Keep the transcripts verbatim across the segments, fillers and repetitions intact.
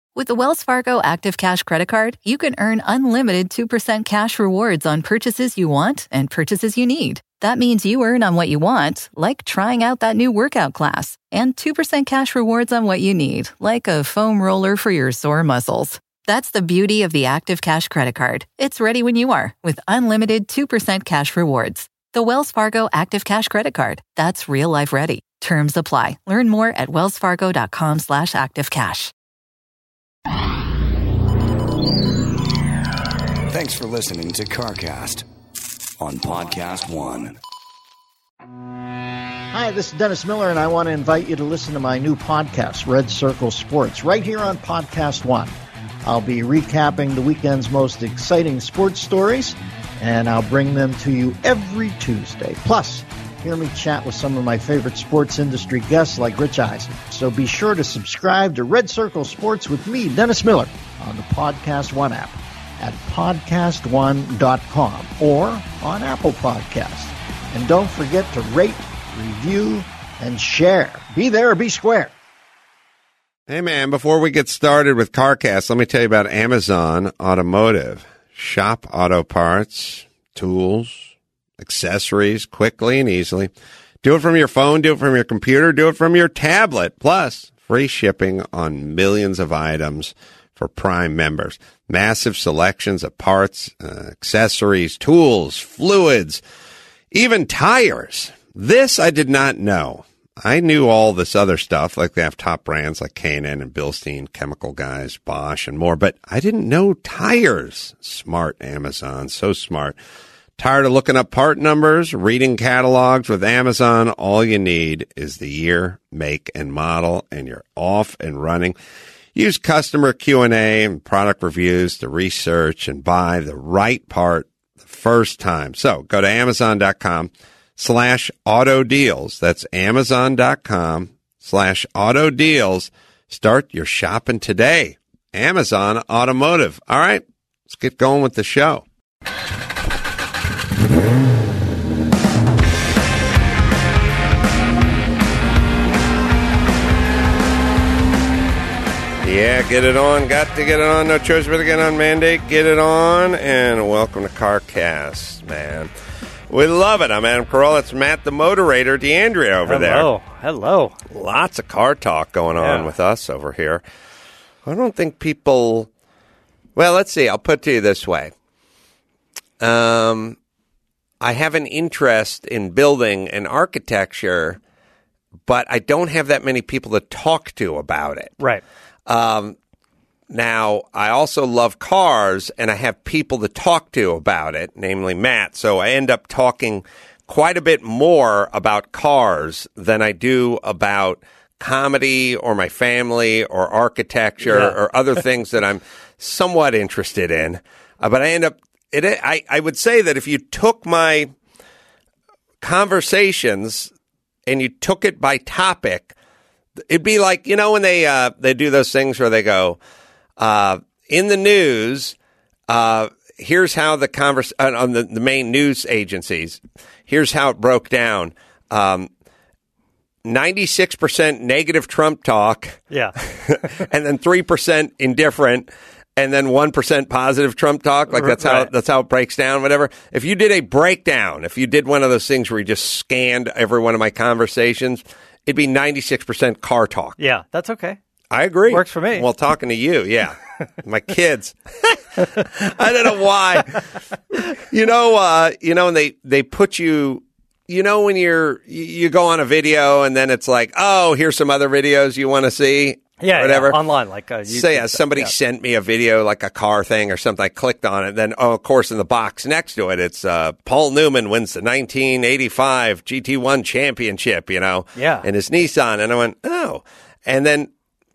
With the Wells Fargo Active Cash Credit Card, you can earn unlimited two percent cash rewards on purchases you want and purchases you need. That means you earn on what you want, like trying out that new workout class, and two percent cash rewards on what you need, like a foam roller for your sore muscles. That's the beauty of the Active Cash Credit Card. It's ready when you are, with unlimited two percent cash rewards. The Wells Fargo Active Cash Credit Card. That's real life ready. Terms apply. Learn more at wellsfargo.com slash activecash. Thanks for listening to CarCast on Podcast One. Hi, this is Dennis Miller, and I want to invite you to listen to my new podcast, Red Circle Sports, right here on Podcast One. I'll be recapping the weekend's most exciting sports stories, and I'll bring them to you every Tuesday. Plus, hear me chat with some of my favorite sports industry guests like Rich Eisen. So be sure to subscribe to Red Circle Sports with me, Dennis Miller, on the Podcast One app at podcast one dot com or on Apple Podcasts. And don't forget to rate, review, and share. Be there or be square. Hey, man, before we get started with CarCast, let me tell you about Amazon Automotive. Shop auto parts, tools, accessories quickly and easily. Do it from your phone, do it from your computer, do it from your tablet. Plus, free shipping on millions of items for Prime members. Massive selections of parts, uh, accessories, tools, fluids, even tires. This I did not know. I knew all this other stuff, like they have top brands like K and N and Bilstein, Chemical Guys, Bosch, and more, but I didn't know tires. Smart Amazon, so smart. Tired of looking up part numbers, reading catalogs? With Amazon, all you need is the year, make, and model, and you're off and running. Use customer Q and A and product reviews to research and buy the right part the first time. So go to amazon.com slash auto deals. That's amazon.com slash auto deals. Start your shopping today. Amazon Automotive. All right, let's get going with the show. Yeah, get it on. Got to get it on. No choice but to get on. Mandate. Get it on. And welcome to CarCast, man. We love it. I'm Adam Carolla. It's Matt the Moderator, DeAndrea over Hello. there. Hello. Hello. Lots of car talk going on Yeah. with us over here. I don't think people... Well, let's see. I'll put it to you this way. Um, I have an interest in building and architecture, but I don't have that many people to talk to about it. Right. Um, now, I also love cars, and I have people to talk to about it, namely Matt. So I end up talking quite a bit more about cars than I do about comedy or my family or architecture Yeah. or other things that I'm somewhat interested in. Uh, but I end up, it, I, I would say that if you took my conversations and you took it by topic, it'd be like, you know, when they uh, they do those things where they go, uh, in the news, uh, here's how the convers uh, on the, the main news agencies, here's how it broke down. Um, ninety-six percent negative Trump talk. Yeah. And then three percent indifferent. And then one percent positive Trump talk. Like that's how, Right. that's how it breaks down, whatever. If you did a breakdown, if you did one of those things where you just scanned every one of my conversations, it'd be ninety-six percent car talk. Yeah, that's okay. I agree. Works for me. Well, talking to you, yeah. My kids. I don't know why. You know, uh, you know, and they, they put you, you know, when you're, you, you go on a video and then it's like, oh, here's some other videos you want to see. Yeah, whatever. yeah, online, like uh, YouTube Say, yeah, stuff, somebody yeah. sent me a video, like a car thing or something. I clicked on it. Then, oh, of course, in the box next to it, it's uh, Paul Newman wins the nineteen eighty-five G T one championship, you know, Yeah. in his Nissan. And I went, oh. And then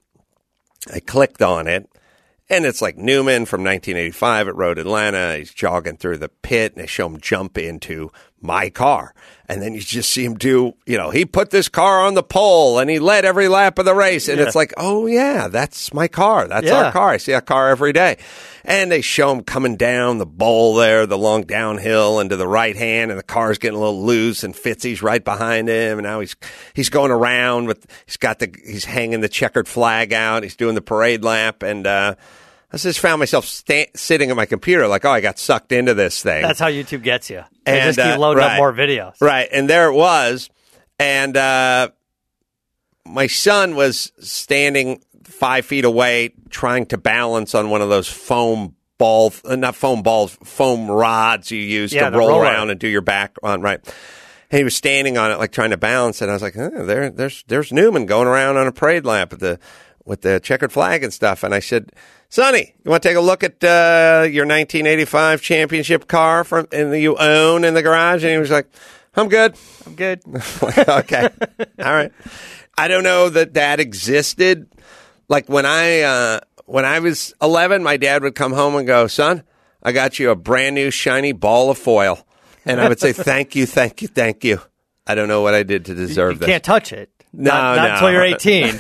I clicked on it, and it's like Newman from nineteen eighty-five at Road Atlanta. He's jogging through the pit, and they show him jump into my car. And then you just see him do, you know, he put this car on the pole and he led every lap of the race. And Yeah. it's like, oh, yeah, that's my car. That's Yeah. our car. I see that car every day. And they show him coming down the bowl there, the long downhill and to the right hand, and the car's getting a little loose, and Fitzy's right behind him. And now he's he's going around with, he's got the, he's hanging the checkered flag out. He's doing the parade lap. And uh, I just found myself sta- sitting at my computer like, oh, I got sucked into this thing. That's how YouTube gets you. They And, just keep uh, loading right. up more videos. Right. And there it was. And uh, my son was standing five feet away trying to balance on one of those foam ball, uh, not foam balls, foam rods you use Yeah, to the roll roller. around and do your back on. Right. And he was standing on it, like trying to balance. And I was like, oh, there, there's, there's Newman going around on a parade lap with the, with the checkered flag and stuff. And I said, Sonny, you want to take a look at uh, your nineteen eighty-five championship car from and that you own in the garage? And he was like, I'm good. I'm good. Okay. All right. I don't know that that existed. Like when I uh, when I was eleven, my dad would come home and go, son, I got you a brand new shiny ball of foil. And I would say, thank you, thank you, thank you. I don't know what I did to deserve You this. can't touch it. No, not, not no. until you're eighteen.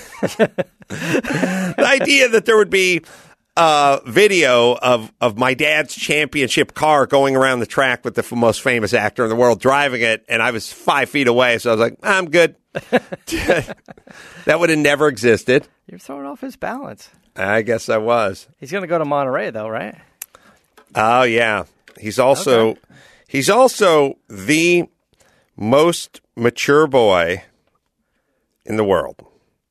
The idea that there would be a video of, of my dad's championship car going around the track with the f- most famous actor in the world driving it, and I was five feet away, so I was like, I'm good. That would have never existed. You're throwing off his balance. I guess I was. He's going to go to Monterey, though, right? Oh, yeah. He's also Okay. he's also the most mature boy in the world.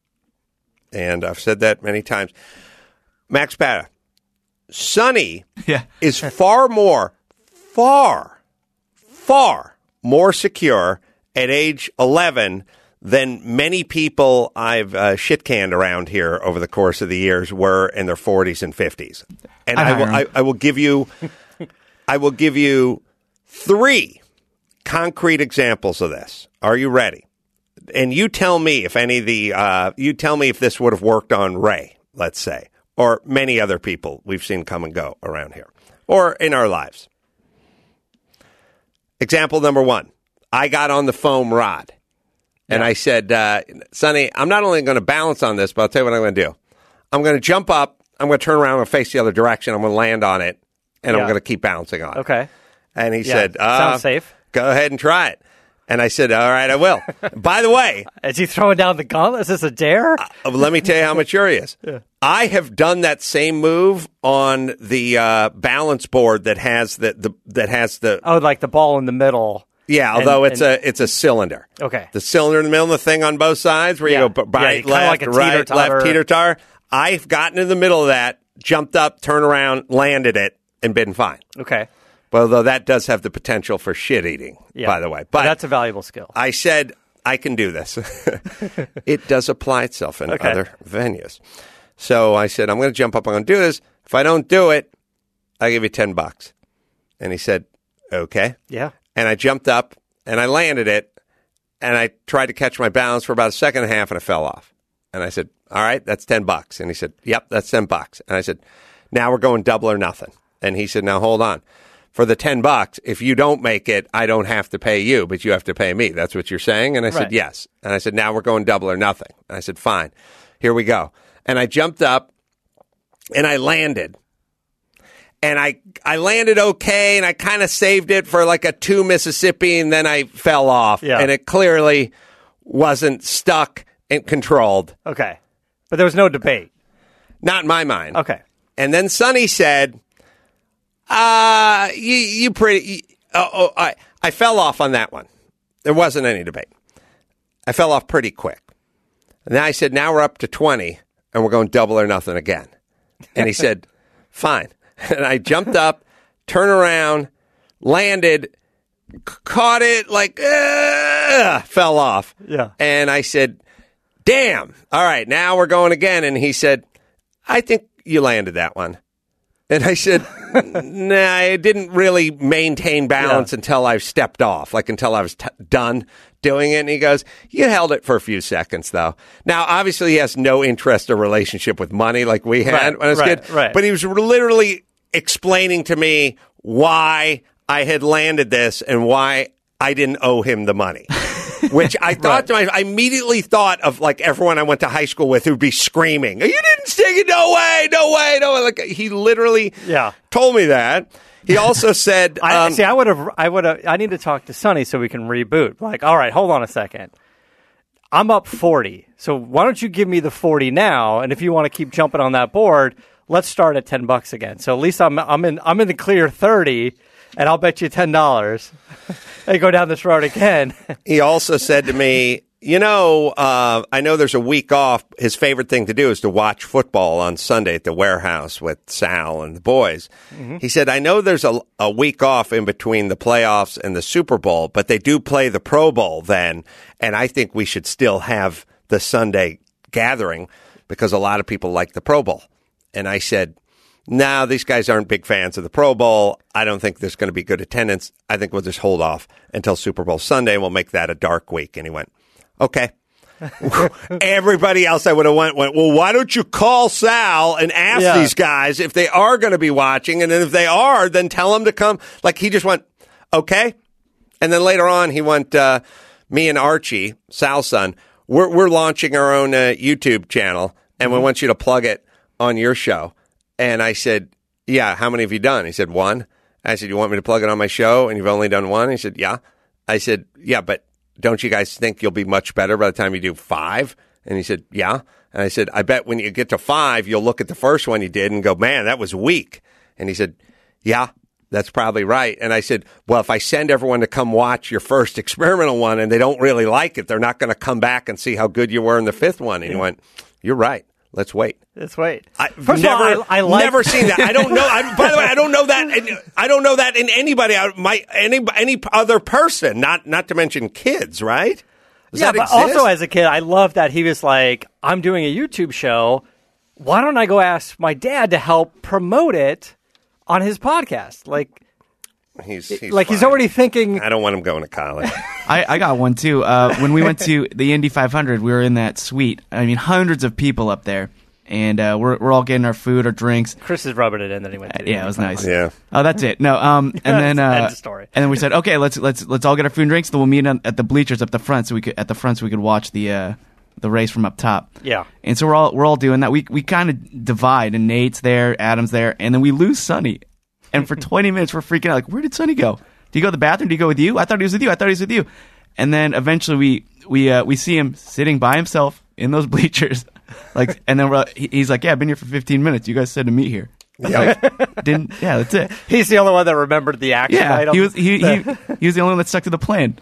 And I've said that many times. Max Pata, Sonny Yeah. is far more, far, far more secure at age eleven than many people I've uh, shit-canned around here over the course of the years were in their forties and fifties. And I will, I, I will give you, I will give you three concrete examples of this. Are you ready? And you tell me if any of the, uh, you tell me if this would have worked on Ray, let's say, or many other people we've seen come and go around here, or in our lives. Example number one, I got on the foam rod, and I said, uh, Sonny, I'm not only going to balance on this, but I'll tell you what I'm going to do. I'm going to jump up, I'm going to turn around and face the other direction, I'm going to land on it, and Yeah. I'm going to keep bouncing on it. Okay. And he Yeah, said, uh, sounds safe. Go ahead and try it. And I said, all right, I will. By the way, Is he throwing down the gauntlet? Is this a dare? uh, let me tell you how mature he is. I have done that same move on the uh, balance board that has the, the that has the Oh, like the ball in the middle. yeah. and- Although it's and- a it's a cylinder. Okay. The cylinder in the middle, and the thing on both sides where Yeah. you go b- Yeah, right, kinda left, like a right, teeter-totter. left, teeter tar. I've gotten in the middle of that, jumped up, turned around, landed it, and been fine. Okay. Although that does have the potential for shit eating, Yeah. by the way. But But that's a valuable skill. I said, I can do this. It does apply itself in Okay. other venues. So I said, I'm going to jump up. I'm going to do this. If I don't do it, I'll give you ten bucks. And he said, okay. Yeah. And I jumped up and I landed it. And I tried to catch my balance for about a second and a half and I fell off. And I said, all right, that's ten bucks. And he said, yep, that's ten bucks. And I said, now we're going double or nothing. And he said, now hold on. For the ten bucks, if you don't make it, I don't have to pay you, but you have to pay me. That's what you're saying? And I Right. said, yes. And I said, now we're going double or nothing. And I said, fine. Here we go. And I jumped up and I landed. And I I landed okay, and I kind of saved it for like a two Mississippi, and then I fell off. Yeah. And it clearly wasn't stuck and controlled. Okay. But there was no debate. Not in my mind. Okay. And then Sonny said, uh, you, you pretty, you, oh, oh, I, I fell off on that one. There wasn't any debate. I fell off pretty quick. And then I said, now we're up to twenty and we're going double or nothing again. And he said, fine. And I jumped up, turned around, landed, c- caught it like, uh, fell off. Yeah. And I said, damn. All right, now we're going again. And he said, I think you landed that one. And I said, nah, I didn't really maintain balance Yeah. until I stepped off, like until I was t- done doing it. And he goes, you held it for a few seconds, though. Now, obviously, he has no interest or relationship with money like we had Right, when I was a right, kid. right. But he was literally explaining to me why I had landed this and why I didn't owe him the money. Which I thought right. to myself, I immediately thought of like everyone I went to high school with who'd be screaming, "You didn't stick it! No way! No way! No way!" Like he literally yeah. told me that. He also said, I, um, "See, I would have, I would have, I need to talk to Sonny so we can reboot." Like, all right, hold on a second. I'm up forty, so why don't you give me the forty now? And if you want to keep jumping on that board, let's start at ten bucks again. So at least I'm, I'm in, I'm in the clear thirty. And I'll bet you ten dollars and go down this road again. He also said to me, you know, uh, I know there's a week off. His favorite thing to do is to watch football on Sunday at the warehouse with Sal and the boys. Mm-hmm. He said, I know there's a, a week off in between the playoffs and the Super Bowl, but they do play the Pro Bowl then. And I think we should still have the Sunday gathering because a lot of people like the Pro Bowl. And I said, no, these guys aren't big fans of the Pro Bowl. I don't think there's going to be good attendance. I think we'll just hold off until Super Bowl Sunday, and we'll make that a dark week. And he went, okay. Everybody else I would have went, went, well, why don't you call Sal and ask yeah. these guys if they are going to be watching? And then if they are, then tell them to come. Like, he just went, okay. And then later on, he went, uh, me and Archie, Sal's son, we're, we're launching our own uh, YouTube channel, and mm-hmm. we want you to plug it on your show. And I said, yeah, how many have you done? He said, one. I said, you want me to plug it on my show? And you've only done one? He said, yeah. I said, yeah, but don't you guys think you'll be much better by the time you do five? And he said, yeah. And I said, I bet when you get to five, you'll look at the first one you did and go, man, that was weak. And he said, yeah, that's probably right. And I said, well, if I send everyone to come watch your first experimental one and they don't really like it, they're not going to come back and see how good you were in the fifth one. And he went, you're right. Let's wait. Let's wait. I've First never, of all, I, I like- never seen that. I don't know. I, by the way, I don't know that. In, I don't know that in anybody. I, my any any other person. Not not to mention kids. Right? Does yeah, that but exist? Also as a kid, I love that he was like, "I'm doing a YouTube show. Why don't I go ask my dad to help promote it on his podcast?" Like. He's, he's like fine. He's already thinking. I don't want him going to college. I, I got one too. Uh, when we went to the Indy five hundred, we were in that suite. I mean, hundreds of people up there, and uh, we're we're all getting our food, our drinks. Chris is rubbing it in that he went. To uh, yeah, it was nice. Yeah. Oh, that's it. No. Um, and then uh, end of story. And then we said, okay, let's let's let's all get our food and drinks. Then we'll meet at the bleachers up the front, so we could at the front so we could watch the uh, the race from up top. Yeah. And so we're all we're all doing that. We we kind of divide, and Nate's there, Adam's there, and then we lose Sonny. And for twenty minutes, we're freaking out. Like, where did Sonny go? Did he go to the bathroom? Did he go with you? I thought he was with you. I thought he was with you. And then eventually we we uh, we see him sitting by himself in those bleachers. Like, and then we're, he's like, "Yeah, I've been here for fifteen minutes. You guys said to meet here." Yeah, like, didn't yeah, that's it. He's the only one that remembered the action yeah, item. he was he, he he was the only one that stuck to the plan.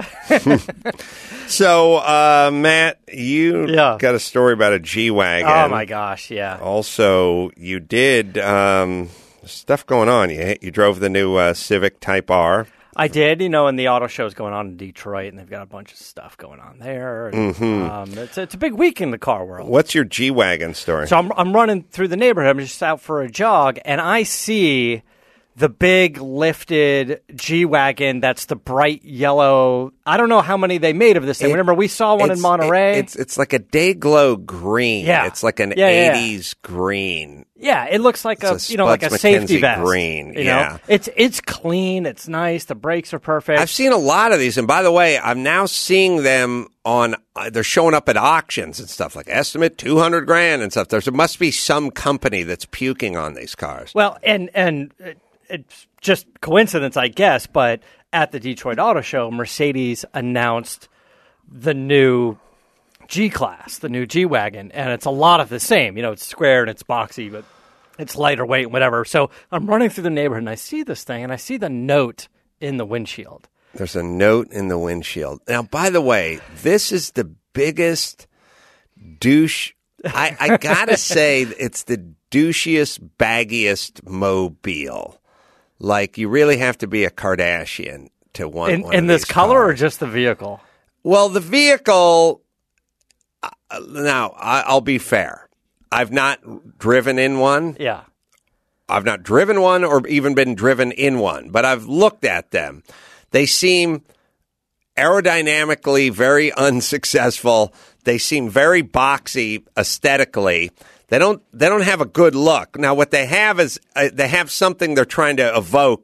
So, uh, Matt, you yeah. got a story about a G-Wagon. Oh my gosh, yeah. Also, you did um, stuff going on. You you drove the new uh, Civic Type R. I did, you know, and the auto show's going on in Detroit, and they've got a bunch of stuff going on there. And, mm-hmm. um, it's, it's a big week in the car world. What's your G-Wagon story? So I'm I'm running through the neighborhood. I'm just out for a jog, and I see the big lifted G-Wagon that's the bright yellow. I don't know how many they made of this thing. It, Remember, we saw one in Monterey. It, it's it's like a day-glow green. Yeah. It's like an yeah, yeah, eighties yeah. green. Yeah, it looks like it's a, a you know like a Spuds safety McKenzie vest. Green. You yeah, know? it's it's clean. It's nice. The brakes are perfect. I've seen a lot of these, and by the way, I'm now seeing them on. Uh, they're showing up at auctions and stuff like estimate two hundred grand and stuff. There's, there must be some company that's puking on these cars. Well, and and it, it's just coincidence, I guess, but at the Detroit Auto Show, Mercedes announced the new G-Class, the new G-Wagon, and it's a lot of the same. You know, it's square and it's boxy, but it's lighter weight and whatever. So I'm running through the neighborhood, and I see this thing, and I see the note in the windshield. There's a note in the windshield. Now, by the way, this is the biggest douche. I, I got to say, it's the douchiest, baggiest mobile. Like, you really have to be a Kardashian to want in, one in of this these color cars. Or just the vehicle? Well, the vehicle, uh, now, I, I'll be fair. I've not driven in one. Yeah. I've not driven one or even been driven in one, but I've looked at them. They seem aerodynamically very unsuccessful. They seem very boxy aesthetically. They don't. They don't have a good look. Now, what they have is uh, they have something they're trying to evoke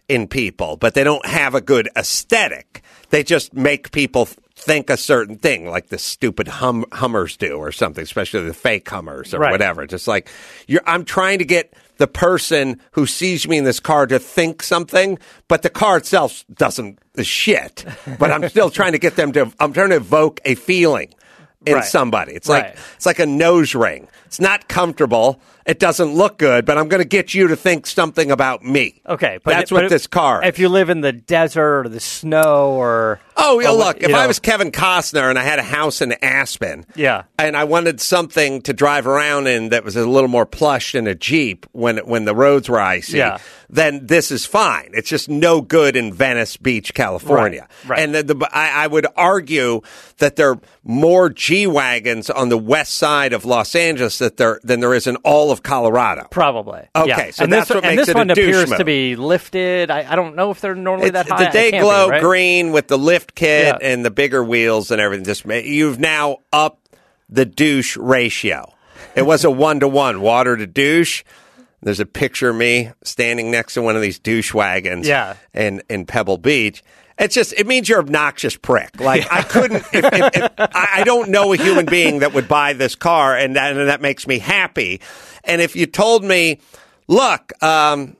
in people, but they don't have a good aesthetic. They just make people think a certain thing, like the stupid hum- Hummers do or something, especially the fake Hummers or right. whatever. Just like you're, I'm trying to get the person who sees me in this car to think something, but the car itself doesn't is shit. But I'm still trying to get them to. I'm trying to evoke a feeling in right. somebody. It's right. like it's like a nose ring. It's not comfortable. It doesn't look good, but I'm going to get you to think something about me. Okay, but that's it, what but this car is. If you live in the desert or the snow or oh, yeah, or, look, if know, I was Kevin Costner and I had a house in Aspen, yeah, and I wanted something to drive around in that was a little more plush than a Jeep when when the roads were icy, yeah. then this is fine. It's just no good in Venice Beach, California. Right, right. And the, the, I, I would argue that there are more G-Wagons on the west side of Los Angeles that there, than there is in all of Colorado. Probably. Okay, yeah. so and that's this, what and makes this it a one appears douche to move. be lifted. I, I don't know if they're normally It's that high. the day It can't glow be, right? green with the lift kit Yeah. and the bigger wheels and everything. Just ma- you've now upped the douche ratio. It was a one to one, water to douche. There's a picture of me standing next to one of these douche wagons. Yeah. in in Pebble Beach. It's just, it means you're an obnoxious prick. Like, I couldn't, if, if, if, I I don't know a human being that would buy this car, and that, and that makes me happy. And if you told me, look, um,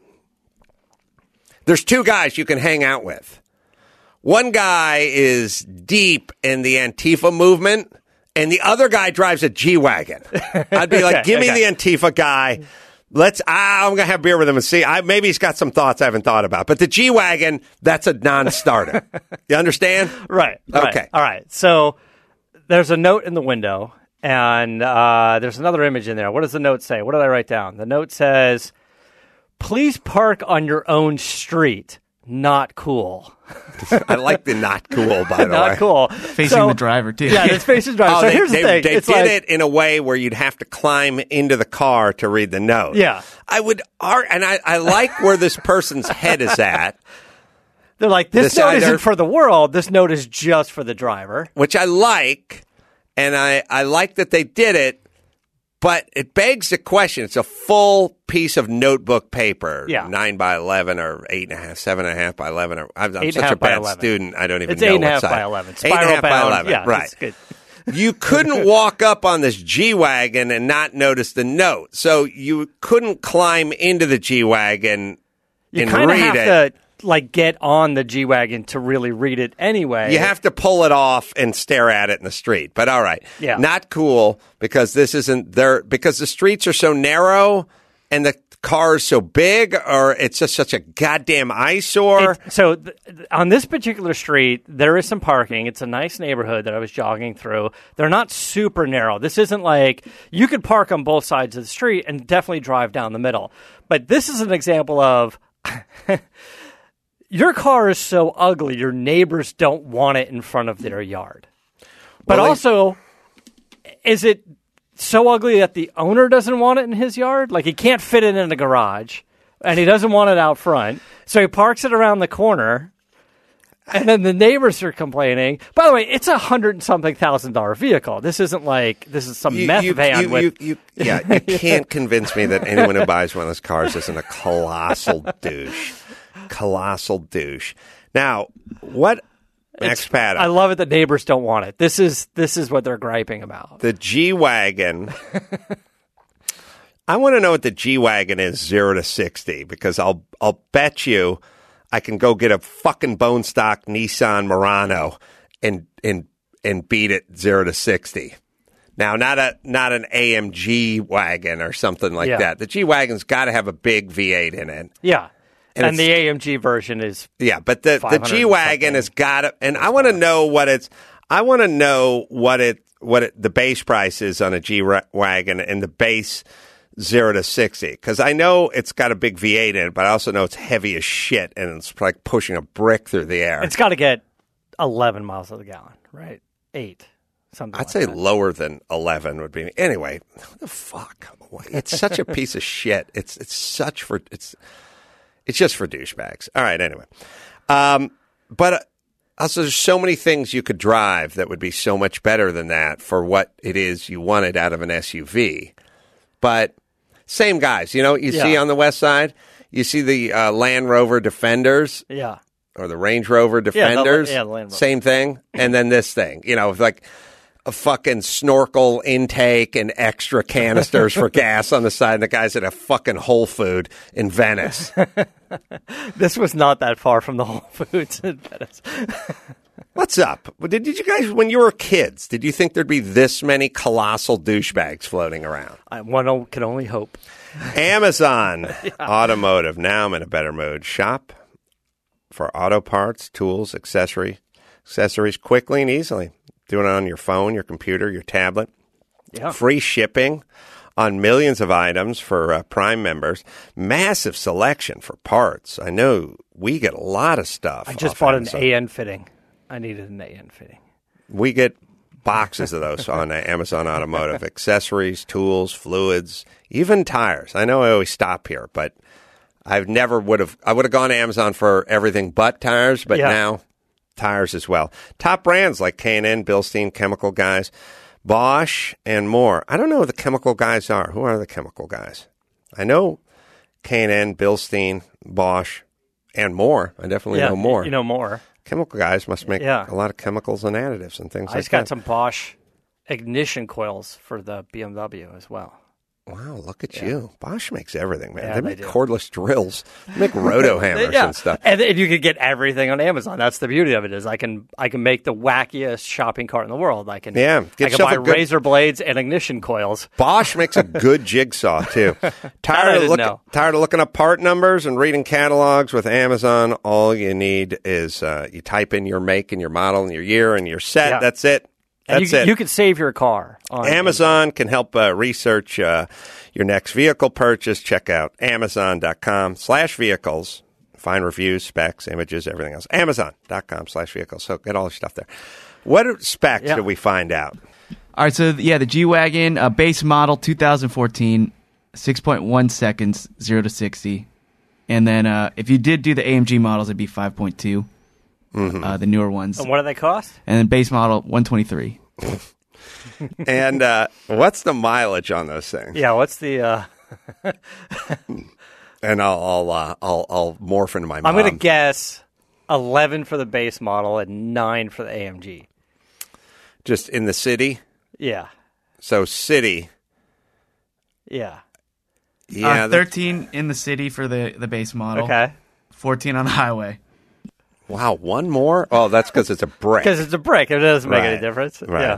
there's two guys you can hang out with. One guy is deep in the Antifa movement, and the other guy drives a G-Wagon. I'd be like, Okay, give me okay. the Antifa guy. Let's. I'm gonna have beer with him and see. I, maybe he's got some thoughts I haven't thought about. But the G wagon, that's a non-starter. You understand? Right, right. Okay. All right. So there's a note in the window, and uh, there's another image in there. What does the note say? What did I write down? The note says, "Please park on your own street. Not cool." I like the not cool. By the Not way, cool. Facing So- the driver, too. Yeah, it's facing the driver. Oh, so they, here's they, the thing. they it's did like, it in a way where you'd have to climb into the car to read the note. Yeah. I would. ar- And I, I like where this person's head is at, They're like, this This note either- isn't for the world. This note is just for the driver. which I like, and I, I like that they did it. But it begs the question. It's a full piece of notebook paper, Yeah. nine by eleven or eight and a half, seven and a half by eleven. Or, I'm, I'm Eight and a such half a by bad eleven. student. I don't even It's know eight and a what half size. by eleven. Eight and a half Spiral by bound. eleven. Yeah, right. that's good. You couldn't walk up on this G wagon and not notice the note, so you couldn't climb into the G wagon You and kind of read have it. to like get on the G wagon to really read it anyway. You have to pull it off and stare at it in the street. But all right. Yeah. Not cool because this isn't there because the streets are so narrow and the car is so big, or it's just such a goddamn eyesore. It- so th- th- on this particular street, there is some parking. It's a nice neighborhood that I was jogging through. They're not super narrow. This isn't like you could park on both sides of the street and definitely drive down the middle. But this is an example of your car is so ugly, your neighbors don't want it in front of their yard. But Well, they- also, is it so ugly that the owner doesn't want it in his yard? Like he can't fit it in the garage, and he doesn't want it out front, so he parks it around the corner. And then the neighbors are complaining. By the way, it's a hundred and something thousand dollar vehicle. This isn't like this is some You- meth you- van you- with. you- you- yeah, you can't convince me that anyone who buys one of those cars isn't a colossal douche. Colossal douche. Now, what, Max Pata? I love it that neighbors don't want it. This is this is what they're griping about. The G-Wagon. I want to know what the G-Wagon is zero to sixty because I'll I'll bet you I can go get a fucking bone stock Nissan Murano and and and beat it zero to sixty. Now, not a not an A M G wagon or something like Yeah. that. The G-Wagon's got to have a big V eight in it. Yeah, And and, it's- the A M G version is Yeah, but the, the five hundred G wagon something. has got to, and I want to know what it's. I want to know what it what it, the base price is on a G wagon and the base zero to sixty because I know it's got a big V eight in it, but I also know it's heavy as shit and it's like pushing a brick through the air. it's got to get eleven miles to the gallon, right? Eight, something. I'd like say that. lower than eleven would be. Anyway, what the fuck? It's such a piece of shit. It's it's such for it's it's just for douchebags. All right. Anyway, um, but uh, also there's so many things you could drive that would be so much better than that for what it is you wanted out of an S U V. But same guys, you know, you see Yeah. on the west side. You see the uh, Land Rover Defenders Yeah. or the Range Rover Defenders. yeah, the Land Rover. Same thing. And then this thing, you know, like a fucking snorkel intake and extra canisters for gas on the side. And the guy's at a fucking Whole Food in Venice. This was not that far from the Whole Foods in Venice. What's up? Did, did you guys, when you were kids, did you think there'd be this many colossal douchebags floating around? I, one o- can only hope. Amazon yeah. Automotive. Now I'm in a better mood. Shop for auto parts, tools, accessory, accessories quickly and easily. Do it on your phone, your computer, your tablet. Yeah. Free shipping on millions of items for uh, Prime members. Massive selection for parts. I know we get a lot of stuff. I just off bought Amazon. an A N fitting. I needed an A N fitting. We get boxes of those on uh, Amazon Automotive. Accessories, tools, fluids, even tires. I know I always stop here, but I've never would have. I would have gone to Amazon for everything but tires, but Yeah. now tires as well. Top brands like K and N, Bilstein, Chemical Guys, Bosch, and more. I don't know who the Chemical Guys are. Who are the Chemical Guys? I know K and N, Bilstein, Bosch, and more. I definitely Yeah, know more. You know more. Chemical Guys must make Yeah. a lot of chemicals and additives and things I like just got that. some Bosch ignition coils for the B M W as well. Wow, look at you. Bosch makes everything, man. Yeah, they they make do. cordless drills. They make roto hammers Yeah. and stuff. And, and you can get everything on Amazon. That's the beauty of it is I can I can make the wackiest shopping cart in the world. I can Yeah, I get can yourself buy a good- razor blades and ignition coils. Bosch makes a good jigsaw, too. I Tired of, didn't look, know. tired of looking up part numbers and reading catalogs with Amazon? All you need is uh, you type in your make and your model and your year and you're set. Yeah. That's it. And That's you, it. you can save your car on Amazon can help uh, research uh, your next vehicle purchase. Check out amazon.com slash vehicles. Find reviews, specs, images, everything else. Amazon.com slash vehicles. So get all the stuff there. What specs Yeah. did we find out? All right, so yeah, the G-Wagon, uh, base model, two thousand fourteen, six point one seconds, zero to sixty. And then uh, if you did do the A M G models, it'd be five point two, Mm-hmm. uh, the newer ones. And what do they cost? And then base model, one twenty-three. And uh, what's the mileage on those things? Yeah, what's the uh And I'll I'll, uh, I'll I'll morph into my mom. I'm going to guess eleven for the base model and nine for the A M G. Just in the city. Yeah. So city. Yeah. Yeah. uh, that- thirteen in the city for the, the base model. Okay. fourteen on the highway. wow. One more. Oh, that's because it's a brick. Because it's a brick. It doesn't make Right. any difference. Right. Yeah.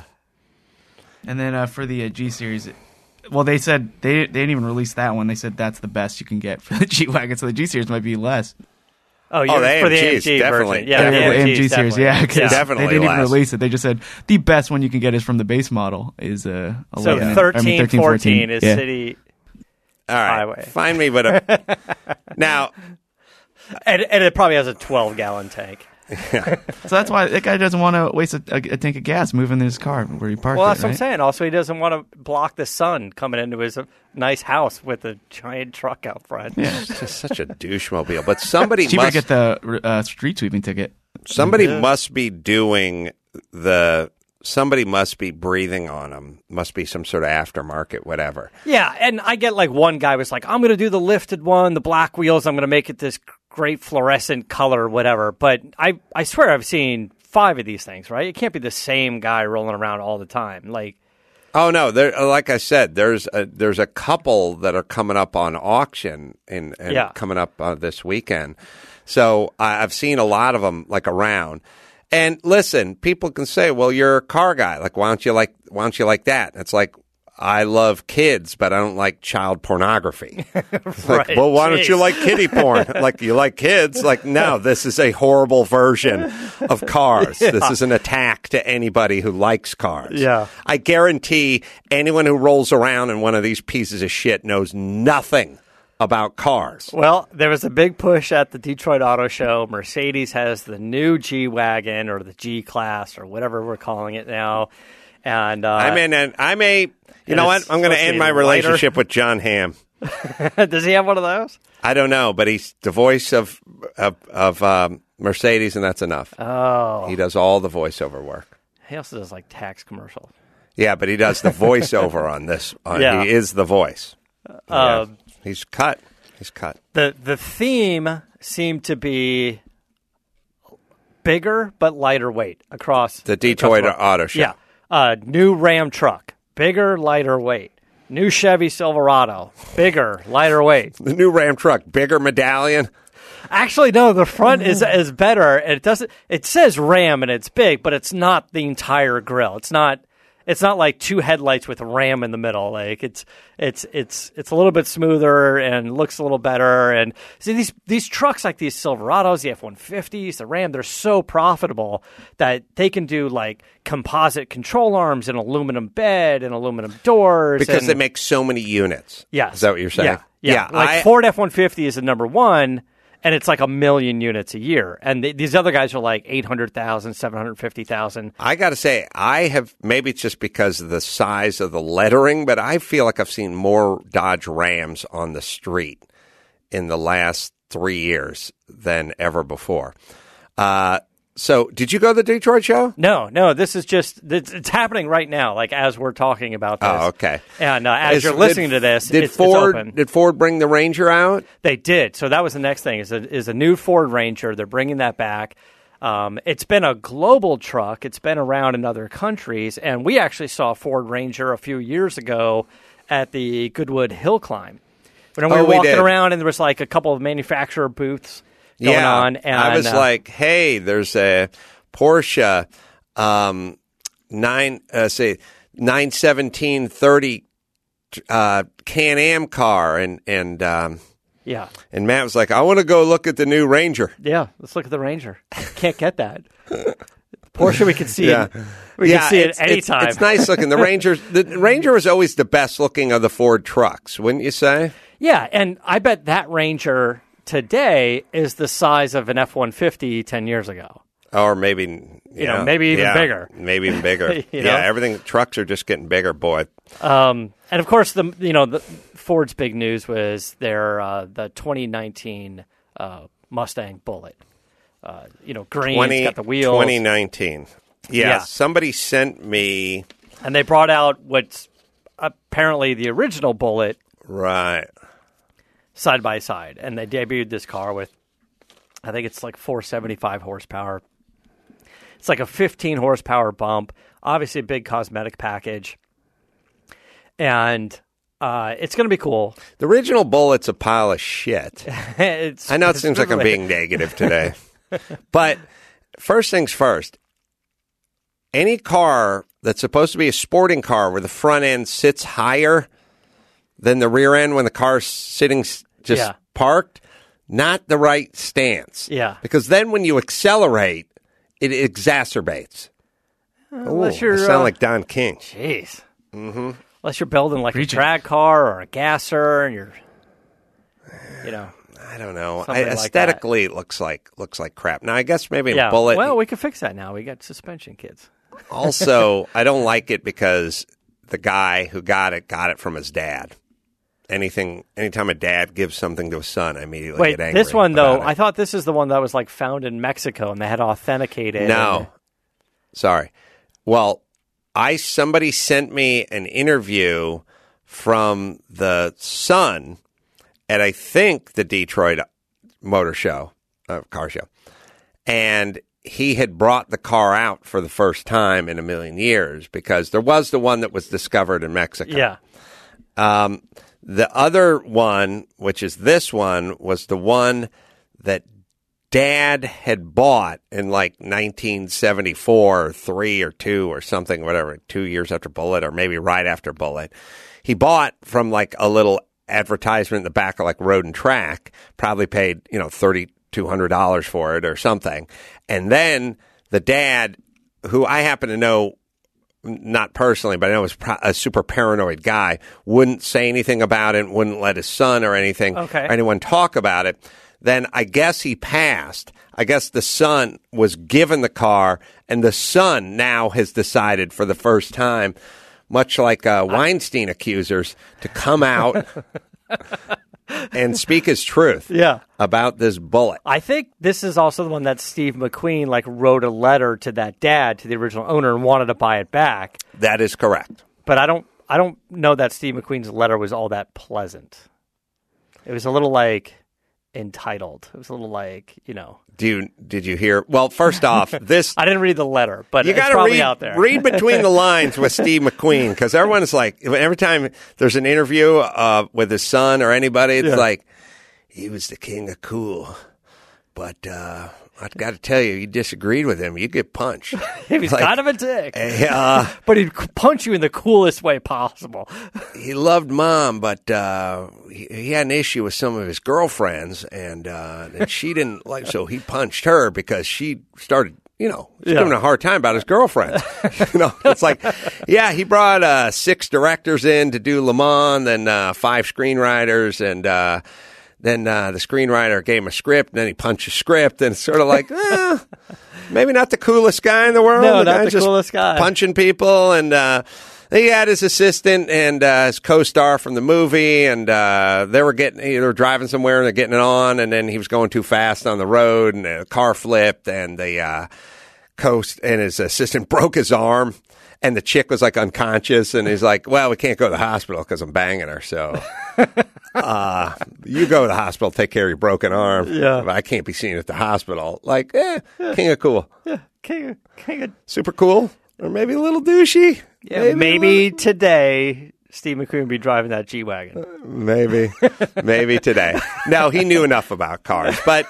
And then uh, for the uh, G series, well, they said they, they didn't even release that one. They said that's the best you can get for the G-Wagon. So the G series might be less. Oh, Oh, you the for the A M Gs, A M G definitely. version. Yeah, Yeah, the the A M G A M G series, yeah, 'cause Definitely they didn't even less. release it. They just said the best one you can get is from the base model is uh, So eleven. thirteen, I mean, thirteen, fourteen is yeah. city, All right. highway. Find me, but a, now. and, and it probably has a twelve gallon tank. So that's why that guy doesn't want to waste a, a, a tank of gas moving his car where he parked Well, it, that's what I'm right? saying. Also, he doesn't want to block the sun coming into his uh, nice house with a giant truck out front. Yeah. It's just such a douche mobile. But somebody Cheaper must to get the uh, street sweeping ticket. somebody must be doing the somebody must be breathing on them. Must be some sort of aftermarket, whatever. Yeah, and I get like one guy was like, I'm going to do the lifted one, the black wheels. I'm going to make it this great fluorescent color, whatever. But I, I swear I've seen five of these things, right? It can't be the same guy rolling around all the time. Like, Oh no! There, like I said, there's a, there's a couple that are coming up on auction and, and Yeah. coming up uh, this weekend. So I, I've seen a lot of them like around. And listen, people can say, "Well, you're a car guy. Like, why don't you like why don't you like that?" It's like I love kids, but I don't like child pornography. It's like, Right. well, why don't Jeez. you like kiddie porn? Like, you like kids? Like, no, this is a horrible version of cars. This is an attack to anybody who likes cars. Yeah. I guarantee anyone who rolls around in one of these pieces of shit knows nothing about cars. well, there was a big push at the Detroit Auto Show. Mercedes has the new G-Wagon or the G-Class or whatever we're calling it now. And uh, I mean, and I may, you and know it's what? I'm going to supposed to end be my lighter. relationship with John Hamm. does he have one of those? I don't know, but he's the voice of of, of um, Mercedes, and that's enough. Oh, He does all the voiceover work. he also does like tax commercials. Yeah, but he does the voiceover on this. Uh, Yeah. He is the voice. Uh, Yeah. He's cut. He's cut. The the theme seemed to be bigger but lighter weight across The Detroit across the- Auto Show. Yeah, uh, new Ram truck, bigger, lighter weight. New Chevy Silverado, bigger, lighter weight. The new Ram truck, bigger medallion. Actually, no. The front is is better. It doesn't. It says Ram and it's big, but it's not the entire grill. It's not. It's not like two headlights with Ram in the middle. Like it's it's it's it's a little bit smoother and looks a little better. And see these these trucks like these Silverados, the F one fifties, the Ram, they're so profitable that they can do like composite control arms and aluminum bed and aluminum doors Because and, they make so many units. Yes. Is that what you're saying? Yeah. Yeah. Yeah, like I- Ford F one fifty is the number one, and it's like a million units a year. And th- these other guys are like eight hundred thousand, seven hundred fifty thousand. I got to say, I have, maybe it's just because of the size of the lettering, but I feel like I've seen more Dodge Rams on the street in the last three years than ever before. Uh, so, did you go to the Detroit show? No, no, this is just, it's, it's happening right now, like as we're talking about this. Oh, okay. And uh, as Is- you're listening did- to this, did it's, Ford it's open. did Ford bring the Ranger out? They did. So that was the next thing is a, is a new Ford Ranger. They're bringing that back. Um, it's been a global truck. It's been around in other countries. And we actually saw a Ford Ranger a few years ago at the Goodwood Hill Climb. When we Oh, were we walking did. around and there was like a couple of manufacturer booths going yeah, on. And I was uh, like, hey, there's a Porsche um, nine, uh, say nine seventeen thirty uh, Can-Am car, and and um, yeah, and Matt was like, I want to go look at the new Ranger. yeah, let's look at the Ranger. Can't get that. Porsche, we can see Yeah. it. We yeah, can see it it's, it's- anytime. It's, nice looking. The Ranger, the Ranger was always the best looking of the Ford trucks, wouldn't you say? Yeah, and I bet that Ranger today is the size of an F one fifty ten years ago. Or maybe, you know, maybe even bigger. Maybe even bigger. You yeah, know? everything. Trucks are just getting bigger, boy. Um, and of course, the you know the Ford's big news was their uh, the twenty nineteen uh, Mustang Bullet. Uh, you know, green, it's got the wheels, twenty nineteen. Yeah, Yeah. somebody sent me. and they brought out what's apparently the original Bullet Right. side by side, and they debuted this car with, I think it's like four seventy-five horsepower. It's like a fifteen horsepower bump, obviously a big cosmetic package, and uh, it's going to be cool. The original Bullet's a pile of shit. it's, I know it it's seems like I'm really- being negative today. But first things first, any car that's supposed to be a sporting car where the front end sits higher than the rear end when the car's sitting s- just Yeah. parked, not the right stance. Yeah. Because then when you accelerate, it exacerbates. Unless Ooh, you're I sound uh, like Don King. jeez. Mm-hmm. Unless you're building like Preaching. a drag car or a gasser, and you're, you know, I don't know. I, Something like that. aesthetically, it looks like looks like crap. Now, I guess maybe yeah. a Bullet. Well, we can fix that now. We got suspension kits. Also, I don't like it because the guy who got it got it from his dad. Anything, anytime a dad gives something to a son, I immediately Wait, get angry. this one though, about it. I thought this is the one that was like found in Mexico, and they had authenticated. no, and- sorry. Well, I somebody sent me an interview from the Sun at I think the Detroit Motor Show, uh, car show, and he had brought the car out for the first time in a million years because there was the one that was discovered in Mexico. yeah. Um, the other one, which is this one, was the one that Dad had bought in like nineteen seventy-four or three or two or something, whatever, two years after Bullet or maybe right after Bullet. He bought from like a little advertisement in the back of like Road and Track, probably paid, you know, thirty-two hundred dollars for it or something. And then the dad, who I happen to know, not personally, but I know was pro- a super paranoid guy, wouldn't say anything about it, wouldn't let his son or anything, Okay. or anyone talk about it. Then I guess he passed. I guess the son was given the car, and the son now has decided for the first time, much like uh, Weinstein accusers, to come out and speak his truth Yeah. about this Bullet. I think this is also the one that Steve McQueen like wrote a letter to that dad, to the original owner, and wanted to buy it back. That is correct. But I don't, I don't know that Steve McQueen's letter was all that pleasant. It was a little like entitled. It was a little like, you know. Do you did you hear? Well, first off, this I didn't read the letter, but you it's gotta probably read, out there. read between the lines with Steve McQueen, because everyone's like, every time there's an interview uh, with his son or anybody, it's Yeah. like, he was the king of cool, but uh, I got to tell you, you disagreed with him, you get punched. He was Like, kind of a dick, uh, but he'd punch you in the coolest way possible. he loved mom, but uh, he, he had an issue with some of his girlfriends, and, uh, and she didn't like. So he punched her because she started, you know, Yeah. giving him a hard time about his girlfriend. you know, it's like, yeah, he brought uh, six directors in to do Le Mans, then uh, five screenwriters, and uh, then uh, the screenwriter gave him a script, and then he punched a script, and it's sort of like, eh, maybe not the coolest guy in the world. No, the not guy's the just coolest guy. punching people, and uh, he had his assistant and uh, his co-star from the movie, and uh, they were getting they were driving somewhere and they're getting it on, and then he was going too fast on the road, and the car flipped, and the uh, coast and his assistant broke his arm, and the chick was like unconscious, and he's like, "Well, we can't go to the hospital because I'm banging her, so." Uh, you go to the hospital, take care of your broken arm. Yeah. But I can't be seen at the hospital. Like, eh, king of cool. Yeah, king of, king of, Super cool. Or maybe a little douchey. yeah, maybe, today Steve McQueen would be driving that G-Wagon. Maybe. Maybe today. No, he knew enough about cars. But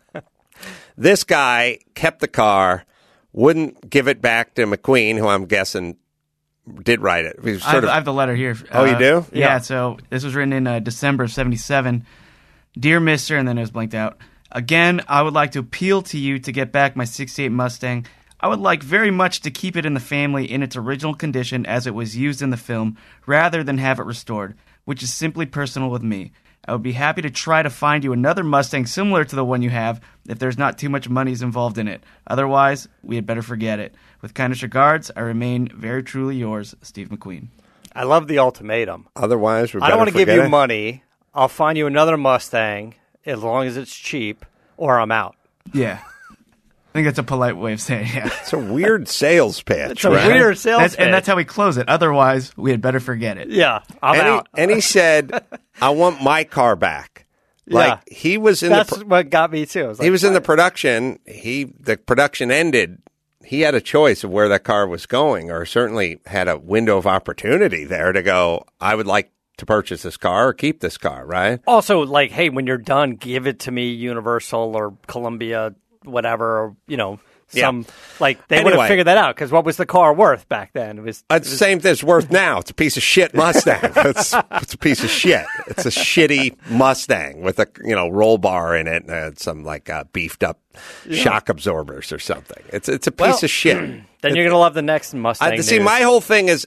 this guy kept the car, wouldn't give it back to McQueen, who I'm guessing did write it. He was I sort have, of, I have the letter here. Oh, you do? Yeah, Yeah. so this was written in uh, December of seventy-seven. Dear Mister, and then it was blanked out. Again, I would like to appeal to you to get back my sixty-eight Mustang. I would like very much to keep it in the family in its original condition as it was used in the film, rather than have it restored, which is simply personal with me. I would be happy to try to find you another Mustang similar to the one you have if there's not too much money involved in it. Otherwise, we had better forget it. With kindest regards, I remain very truly yours, Steve McQueen. I love the ultimatum. otherwise, we I don't want to give you it. money. I'll find you another Mustang as long as it's cheap, or I'm out. Yeah. I think that's a polite way of saying it. Yeah. It's a weird sales pitch. It's a right? weird sales That's, and pitch. that's how we close it. Otherwise, we had better forget it. Yeah, I'm and, out. he, and he said, I want my car back. Like, Yeah. he was in That's the... Pro- what got me too. I was he like, was in the what? production. He The production ended. He had a choice of where that car was going, or certainly had a window of opportunity there to go, I would like to purchase this car or keep this car, right? Also, like, hey, when you're done, give it to me, Universal or Columbia, whatever, or, you know, some, like, they would Anyway. have figured that out, because what was the car worth back then? It was, It's the same thing it's worth now. It's a piece of shit Mustang. It's, it's a piece of shit. It's a shitty Mustang with a, you know, roll bar in it and some, like, uh, beefed up shock absorbers or something. It's it's a piece Well, of shit. then you're going to love the next Mustang. I, see, news. my whole thing is,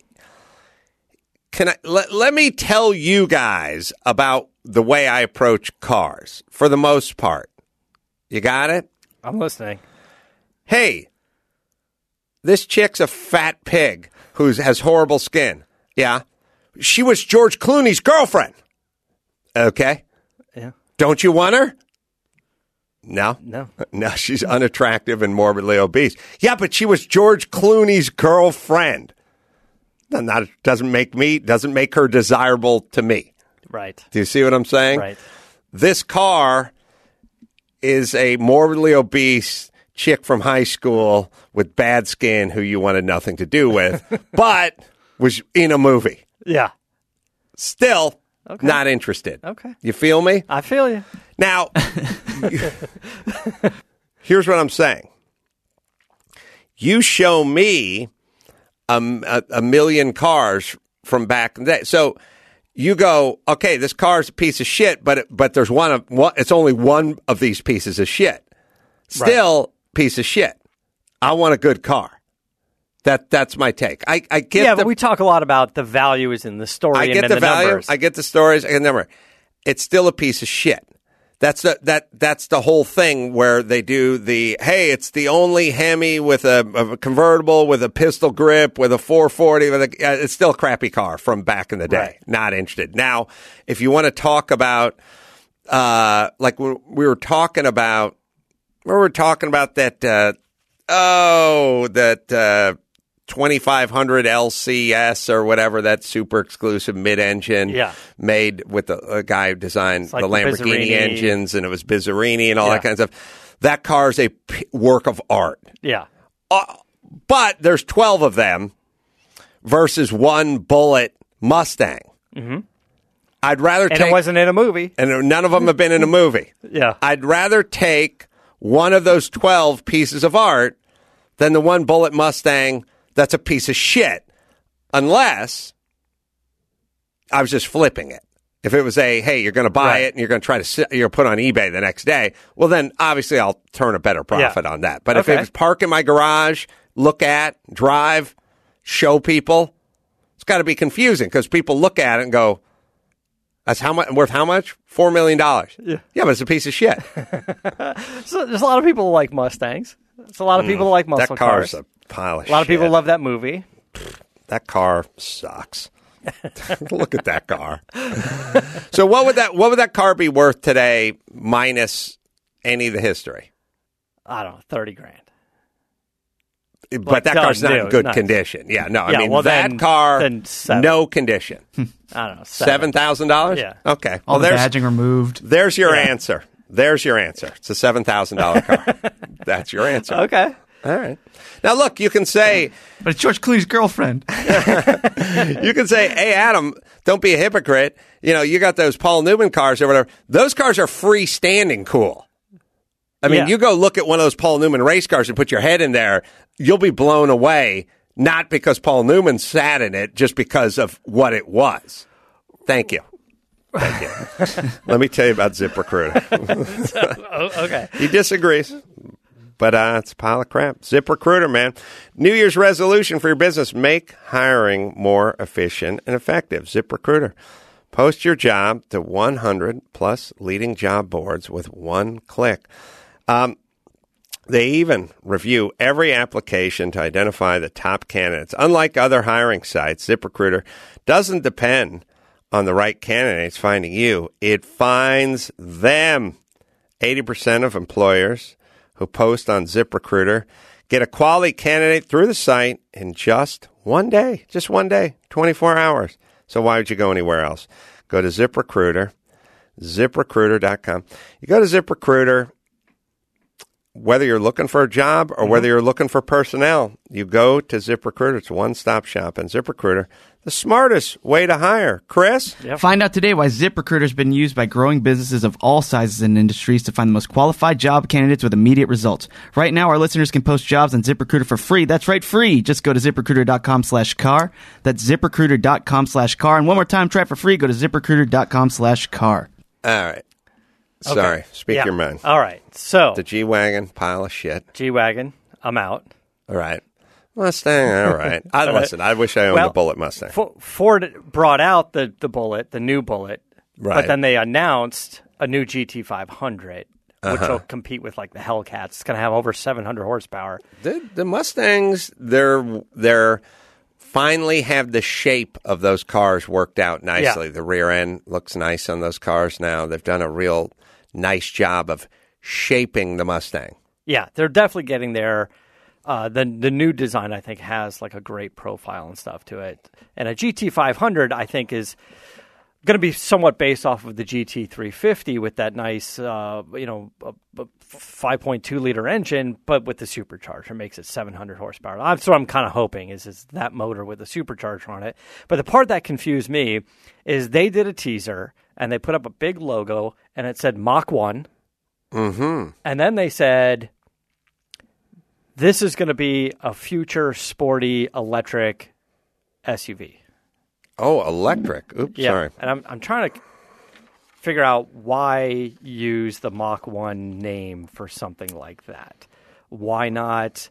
can I let, let me tell you guys about the way I approach cars for the most part. You got it? I'm listening. Hey, this chick's a fat pig who has horrible skin. Yeah. She was George Clooney's girlfriend. Okay. Yeah. Don't you want her? No. No. No, she's unattractive and morbidly obese. Yeah, but she was George Clooney's girlfriend. Not doesn't make me doesn't make her desirable to me. Right. Do you see what I'm saying? Right. This car is a morbidly obese chick from high school with bad skin who you wanted nothing to do with, but was in a movie. Yeah. Still Okay. not interested. Okay. You feel me? I feel you. Now, here's what I'm saying. You show me a, a, a million cars from back in the day. So you go, okay, this car's a piece of shit, but it, but there's one of one. It's only one of these pieces of shit. Still, piece of shit. I want a good car. That that's my take. I, I get. Yeah, the, but we talk a lot about the value is in the story I and get in the, the value. numbers. I get the stories. I get the number. It's still a piece of shit. That's the that that's the whole thing where they do the hey, it's the only Hemi with a, a convertible with a pistol grip with a four forty. With a, uh, it's still a crappy car from back in the day. Right. Not interested. Now, if you want to talk about, uh, like we, we were talking about, we were talking about that. Uh, oh, that. Uh, twenty-five hundred L C S or whatever, that super exclusive mid-engine Yeah. made with the a guy who designed like the the Lamborghini Bizzarini. engines, and it was Bizzarini and all Yeah. that kind of stuff. That car is a p- work of art. Yeah. Uh, but there's twelve of them versus one Bullet Mustang. Mm-hmm. I'd rather And take... it wasn't in a movie. and none of them have been in a movie. Yeah. I'd rather take one of those twelve pieces of art than the one Bullet Mustang that's a piece of shit, unless I was just flipping it. If it was a, hey, you're going to buy Right. it and you're going to try to sit, you're put on eBay the next day, well, then obviously I'll turn a better profit Yeah. on that. But if Okay. it was park in my garage, look at, drive, show people, it's got to be confusing because people look at it and go, that's how much worth how much? Four million dollars. Yeah. yeah, but it's a piece of shit. So there's a lot of people who like Mustangs. There's a lot of people who like muscle that car's cars. a pile of shit. A lot of people love that movie. That car sucks. Look at that car. So what would that what would that car be worth today minus any of the history? I don't know, thirty grand. But Like that done car's not in new, good nice. condition. Yeah, no, I Yeah, mean well, that then- car, then seven. no condition. I don't know, Seven thousand dollars. Yeah. Okay. All well, the there's badging removed. there's your Yeah. answer. There's your answer. It's a seven thousand dollar car. That's your answer. Okay. All right. Now look, you can say. But it's George Clooney's girlfriend. You can say, hey, Adam, don't be a hypocrite. You know, you got those Paul Newman cars or whatever. Those cars are freestanding cool. I mean, Yeah. you go look at one of those Paul Newman race cars and put your head in there, you'll be blown away, not because Paul Newman sat in it, just because of what it was. Thank you. Thank you. Let me tell you about ZipRecruiter. Oh, okay. He disagrees. But uh, it's a pile of crap. ZipRecruiter, man. New Year's resolution for your business. Make hiring more efficient and effective. ZipRecruiter. Post your job to one hundred plus leading job boards with one click. Um, they even review every application to identify the top candidates. Unlike other hiring sites, ZipRecruiter doesn't depend on the right candidates finding you. It finds them. eighty percent of employers who post on ZipRecruiter get a quality candidate through the site in just one day. Just one day, twenty-four hours. So why would you go anywhere else? Go to ZipRecruiter, zip recruiter dot com. You go to ZipRecruiter, whether you're looking for a job or whether you're looking for personnel, you go to ZipRecruiter. It's a one-stop shop. And ZipRecruiter, the smartest way to hire. Chris? Yep. Find out today why ZipRecruiter has been used by growing businesses of all sizes and industries to find the most qualified job candidates with immediate results. Right now, our listeners can post jobs on ZipRecruiter for free. That's right, free. Just go to ZipRecruiter.com slash car. That's ZipRecruiter.com slash car. And one more time, try it for free. Go to ZipRecruiter.com slash car. All right. Sorry. Okay. Speak Yeah. your mind. All right. So, The G-Wagon, pile of shit. G-Wagon, I'm out. All right. Mustang, all right. I, listen, I wish I owned Well, a Bullet Mustang. F- Ford brought out the, the Bullet, the new Bullet, Right. but then they announced a new G T five hundred, which Uh-huh. will compete with like the Hellcats. It's going to have over seven hundred horsepower. The, the Mustangs, they're they're finally have the shape of those cars worked out nicely. Yeah. The rear end looks nice on those cars now. They've done a real nice job of shaping the Mustang. Yeah, they're definitely getting there. Uh, the the new design, I think, has like a great profile and stuff to it. And a G T five hundred, I think, is going to be somewhat based off of the G T three fifty with that nice, uh, you know, five point two liter engine, but with the supercharger, makes it seven hundred horsepower. That's what I'm kind of hoping is is that motor with the supercharger on it. But the part that confused me is they did a teaser and they put up a big logo and it said Mach one. Mm-hmm. And then they said, this is going to be a future sporty electric S U V. Oh, electric. Oops, Yeah. sorry. And I'm I'm trying to figure out why use the Mach one name for something like that. Why not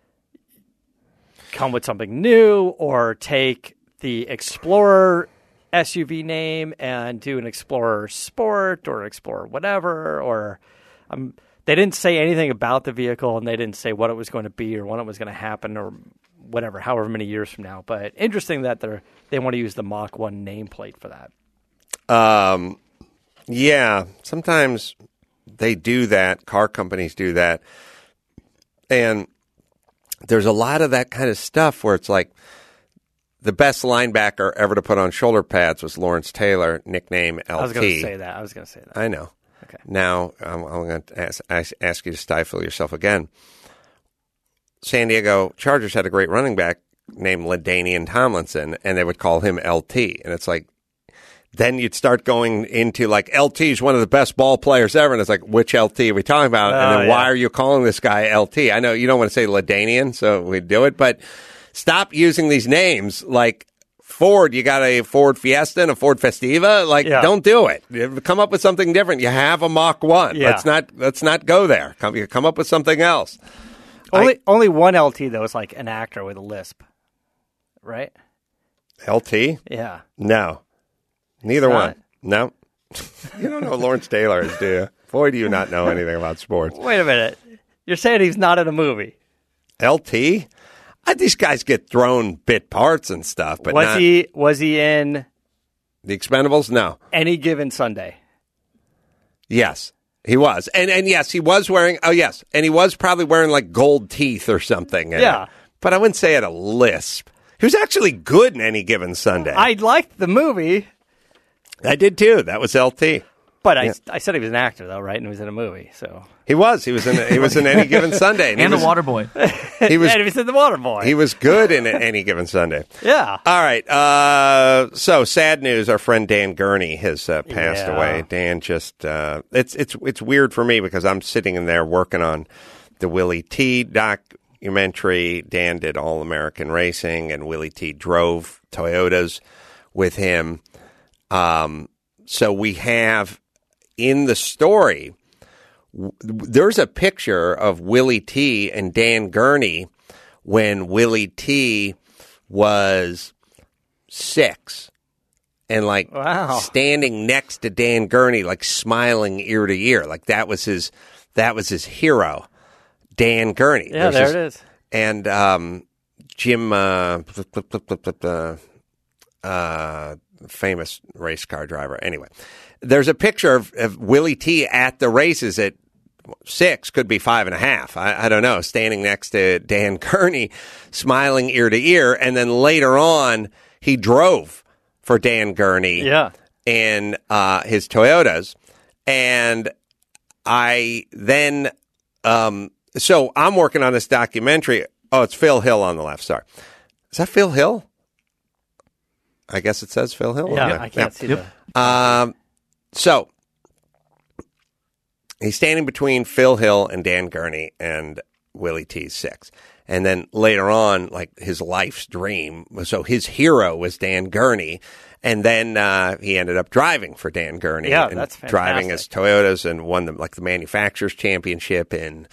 come with something new or take the Explorer S U V name and do an Explorer Sport or Explorer whatever? Or um, they didn't say anything about the vehicle and they didn't say what it was going to be or when it was going to happen or whatever, however many years from now. But interesting that they're they want to use the Mach one nameplate for that. Um, yeah, sometimes they do that. Car companies do that. And there's a lot of that kind of stuff where it's like the best linebacker ever to put on shoulder pads was Lawrence Taylor, nickname L T. I was going to say that. I was going to say that. I know. Okay. Now I'm, I'm going to ask, ask, ask you to stifle yourself again. San Diego Chargers had a great running back named LaDainian Tomlinson, and they would call him L T. And it's like, then you'd start going into like L T is one of the best ball players ever, and it's like, which L T are we talking about? Oh, and then yeah. why are you calling this guy L T? I know you don't want to say LaDainian, so we do it, but stop using these names like Ford. You got a Ford Fiesta and a Ford Festiva. Like, Yeah. don't do it. Come up with something different. You have a Mach one. Yeah. Let's not let's not go there. Come, come up with something else. Only I- only one L T though is like an actor with a lisp, right? L T? Yeah. No. Neither It's one. not? No. You don't know who Lawrence Taylor is, do you? Boy, do you not know anything about sports. Wait a minute. You're saying he's not in a movie? L T? I, these guys get thrown bit parts and stuff, but was not he was he in The Expendables? No. Any Given Sunday? Yes, he was. And and yes, he was wearing, oh yes, and he was probably wearing like gold teeth or something. in Yeah. it. But I wouldn't say it a lisp. He was actually good in Any Given Sunday. I liked the movie, I did too. That was L T. but I, I said he was an actor though, right? And he was in a movie, so He was. He was in. He was in Any Given Sunday, And he the was, water boy. He was. and he was in The Waterboy. He was good in Any Given Sunday. yeah. All right. Uh, so sad news. Our friend Dan Gurney has uh, passed Yeah. away. Dan just uh, it's it's it's weird for me because I'm sitting in there working on the Willie T documentary. Dan did All American Racing, and Willie T drove Toyotas with him. Um, so we have in the story. w- There's a picture of Willie T and Dan Gurney when Willie T was six and like Wow. standing next to Dan Gurney, like smiling ear to ear. Like that was his, that was his hero, Dan Gurney. Yeah, There's there this- it is. And, um, Jim, uh, uh, famous race car driver. Anyway, there's a picture of, of Willie T at the races at six, could be five and a half. I, I don't know, standing next to Dan Gurney, smiling ear to ear. And then later on, he drove for Dan Gurney Yeah. in uh, his Toyotas. And I then, um, so I'm working on this documentary. Oh, it's Phil Hill on the left. Sorry. Is that Phil Hill? I guess it says Phil Hill. Yeah, on there. I can't see Yep. the. Um, so he's standing between Phil Hill and Dan Gurney and Willie T's six. And then later on, like his life's dream. So his hero was Dan Gurney. And then uh, he ended up driving for Dan Gurney. Yeah, and that's driving his fantastic. Toyotas and won the, like the manufacturers championship in,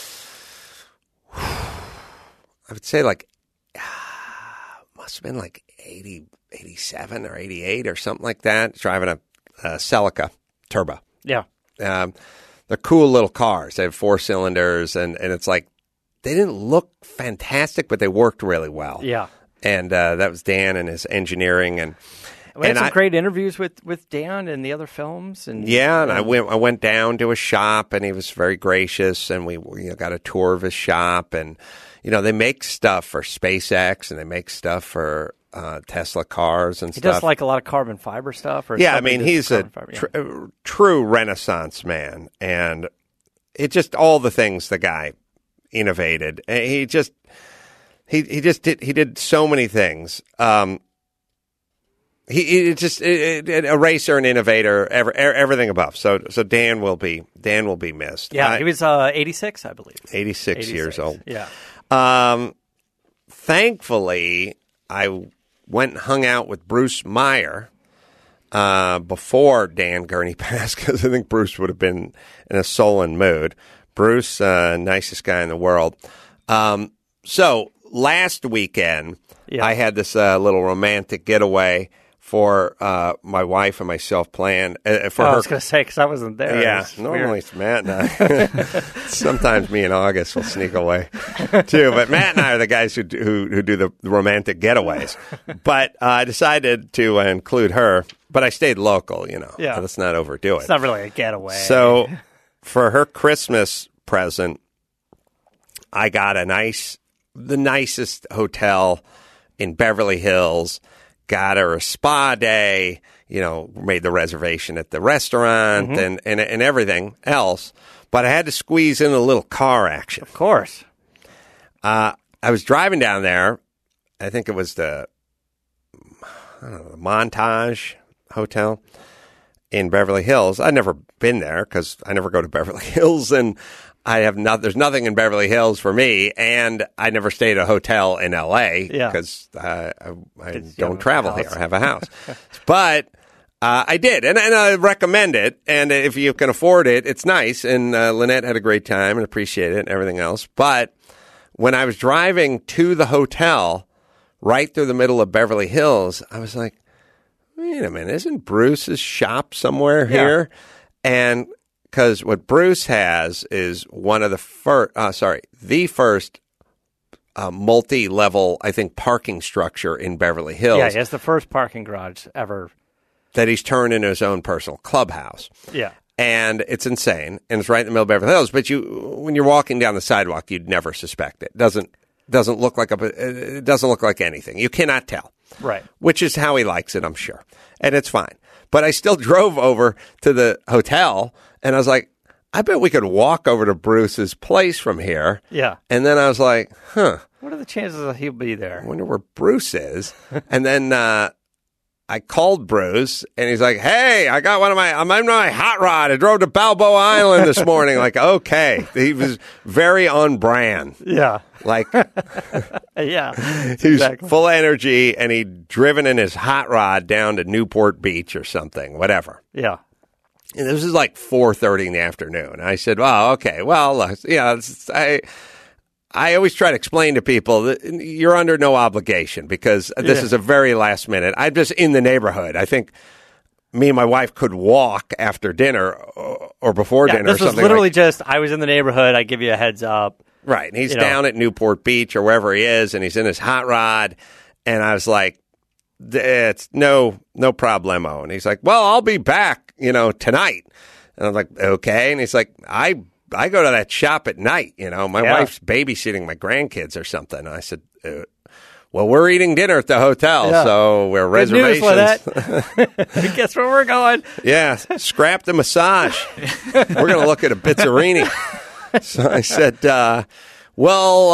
I would say like, must have been like eighty, eighty-seven or eighty-eight or something like that. Driving a, a Celica turbo. Yeah. Um, they're cool little cars. They have four cylinders, and, and it's like they didn't look fantastic, but they worked really well. Yeah. And uh, that was Dan and his engineering, and We had and some I- great interviews with, with Dan and the other films, and yeah, and I went I went down to his shop, and he was very gracious, and we you know, got a tour of his shop, and you know they make stuff for SpaceX, and they make stuff for uh, Tesla cars and he stuff. does like a lot of carbon fiber stuff. Or Yeah, I somebody mean, does he's a carbon fiber, yeah. tr- uh, true Renaissance man, and it just all the things the guy innovated. Uh, He just he he just did he did so many things. Um, he, he just it, it, a racer, an innovator, ever, everything above. So so Dan will be Dan will be missed. Yeah, I- he was uh, eighty-six, I believe. eighty-six years old. Yeah. Um, thankfully, I went and hung out with Bruce Meyer uh, before Dan Gurney passed because I think Bruce would have been in a sullen mood. Bruce, uh, nicest guy in the world. Um, so last weekend, Yeah. I had this uh, little romantic getaway for uh, my wife and myself planned uh, for Oh, I her. was going to say, because I wasn't there. Yeah, It's normally weird. it's Matt and I. Sometimes me and August will sneak away too, but Matt and I are the guys who do, who, who do the romantic getaways. But uh, I decided to uh, include her, but I stayed local. You know, Yeah. let's not overdo it. It's not really a getaway. So for her Christmas present, I got a nice the nicest hotel in Beverly Hills, got her a spa day, you know, made the reservation at the restaurant Mm-hmm. and, and, and everything else. But I had to squeeze in a little car action. Of course. Uh, I was driving down there. I think it was the, I don't know, the Montage Hotel in Beverly Hills. I'd never been there because I never go to Beverly Hills, and I have not. There's nothing in Beverly Hills for me, and I never stayed at a hotel in L A Yeah. because uh, I, I you don't have a travel house. here. I have a house, but. Uh, I did, and, and I recommend it. And if you can afford it, it's nice. And uh, Lynette had a great time and appreciated it and everything else. But when I was driving to the hotel right through the middle of Beverly Hills, I was like, wait a minute, isn't Bruce's shop somewhere here? And because what Bruce has is one of the first, uh, sorry, the first uh, multi-level, I think, parking structure in Beverly Hills. Yeah, it's the first parking garage ever. That he's turned into his own personal clubhouse. Yeah. And it's insane. And it's right in the middle of Beverly Hills. But you, when you're walking down the sidewalk, you'd never suspect it. Doesn't doesn't look like a it doesn't look like anything. You cannot tell. Right. Which is how he likes it, I'm sure. And it's fine. But I still drove over to the hotel, and I was like, I bet we could walk over to Bruce's place from here. Yeah. And then I was like, huh. What are the chances that he'll be there? I wonder where Bruce is. And then uh, I called Bruce, and he's like, hey, I got one of my, I'm on my hot rod. I drove to Balboa Island this morning. Like, okay. He was very on brand. Yeah. Like, Yeah. he's Exactly. full energy, and he'd driven in his hot rod down to Newport Beach or something, whatever. Yeah. And this is like four thirty in the afternoon. I said, oh, okay. Well, uh, yeah, it's- I... I always try to explain to people that you're under no obligation because this Yeah. is a very last minute. I'm just in the neighborhood. I think me and my wife could walk after dinner or, or before Yeah, dinner or this was something literally like just, I was in the neighborhood. I give you a heads up. Right. And he's you know. down at Newport Beach or wherever he is, and he's in his hot rod. And I was like, it's no, no problemo. And he's like, well, I'll be back, you know, tonight. And I'm like, okay. And he's like, I I go to that shop at night, you know. My Yeah. wife's babysitting my grandkids or something. And I said, uh, well, we're eating dinner at the hotel, Yeah. so we're Good news, reservations. Lynette. Guess where we're going? Yeah, scrap the massage. We're going to look at a pizzerini. So I said, uh, well,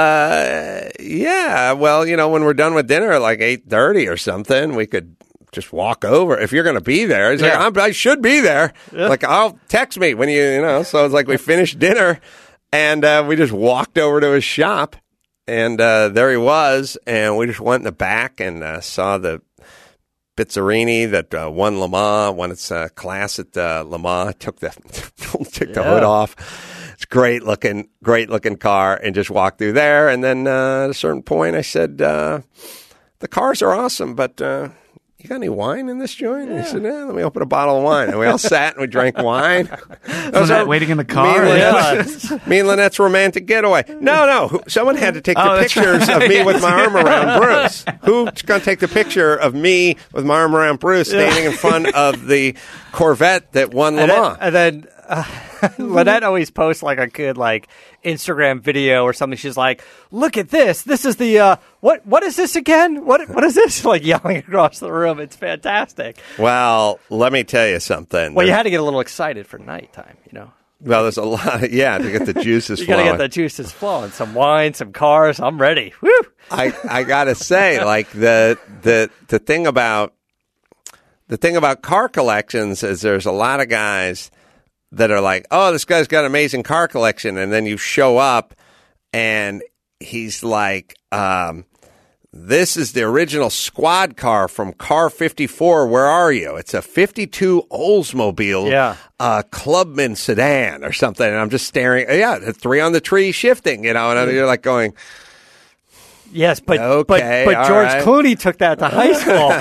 uh, yeah, well, you know, when we're done with dinner at like eight thirty or something, we could just walk over if you're going to be there. He's Yeah. like, I'm, I should be there. Like, I'll text me when you, you know. So it's like we finished dinner, and uh, we just walked over to his shop, and uh, there he was, and we just went in the back and uh, saw the Pizzerini that uh, won Le Mans, won its uh, class at uh, Le Mans, took the took the Yeah. hood off. It's great looking, great looking car, and just walked through there. And then uh, at a certain point, I said, uh, "The cars are awesome, but uh, you got any wine in this joint?" And he said, "Yeah, let me open a bottle of wine." And we all sat and we drank wine. That was Lynette our- waiting in the Me car. and, Yeah. Lynette's, me and Lynette's romantic getaway. No, no. who- Someone had to take the Oh, that's pictures of me with my arm around Bruce. Who's going to take the picture of me with my arm around Bruce standing in front of the Corvette that won Le And then, Mans? and then uh, Lynette always posts like a good like Instagram video or something. She's like, "Look at this! This is the uh, what? What is this again? What? What is this?" Like yelling across the room. It's fantastic. Well, let me tell you something. Well, you There's- had to get a little excited for nighttime, you know. well, there's a lot of, yeah, to get the juices You got to flowing. get the juices flowing. Some wine, some cars. I'm ready. Woo! I, I gotta say, like the the the thing about the thing about car collections is there's a lot of guys that are like, oh, this guy's got an amazing car collection, and then you show up and he's like, um, this is the original squad car from Car fifty-four. Where are you? It's a fifty-two Oldsmobile Yeah. uh, Clubman sedan or something. And I'm just staring. Yeah, the three on the tree shifting, you know, and you're like going, Yes, but Okay, but, but all George right. Clooney took that to high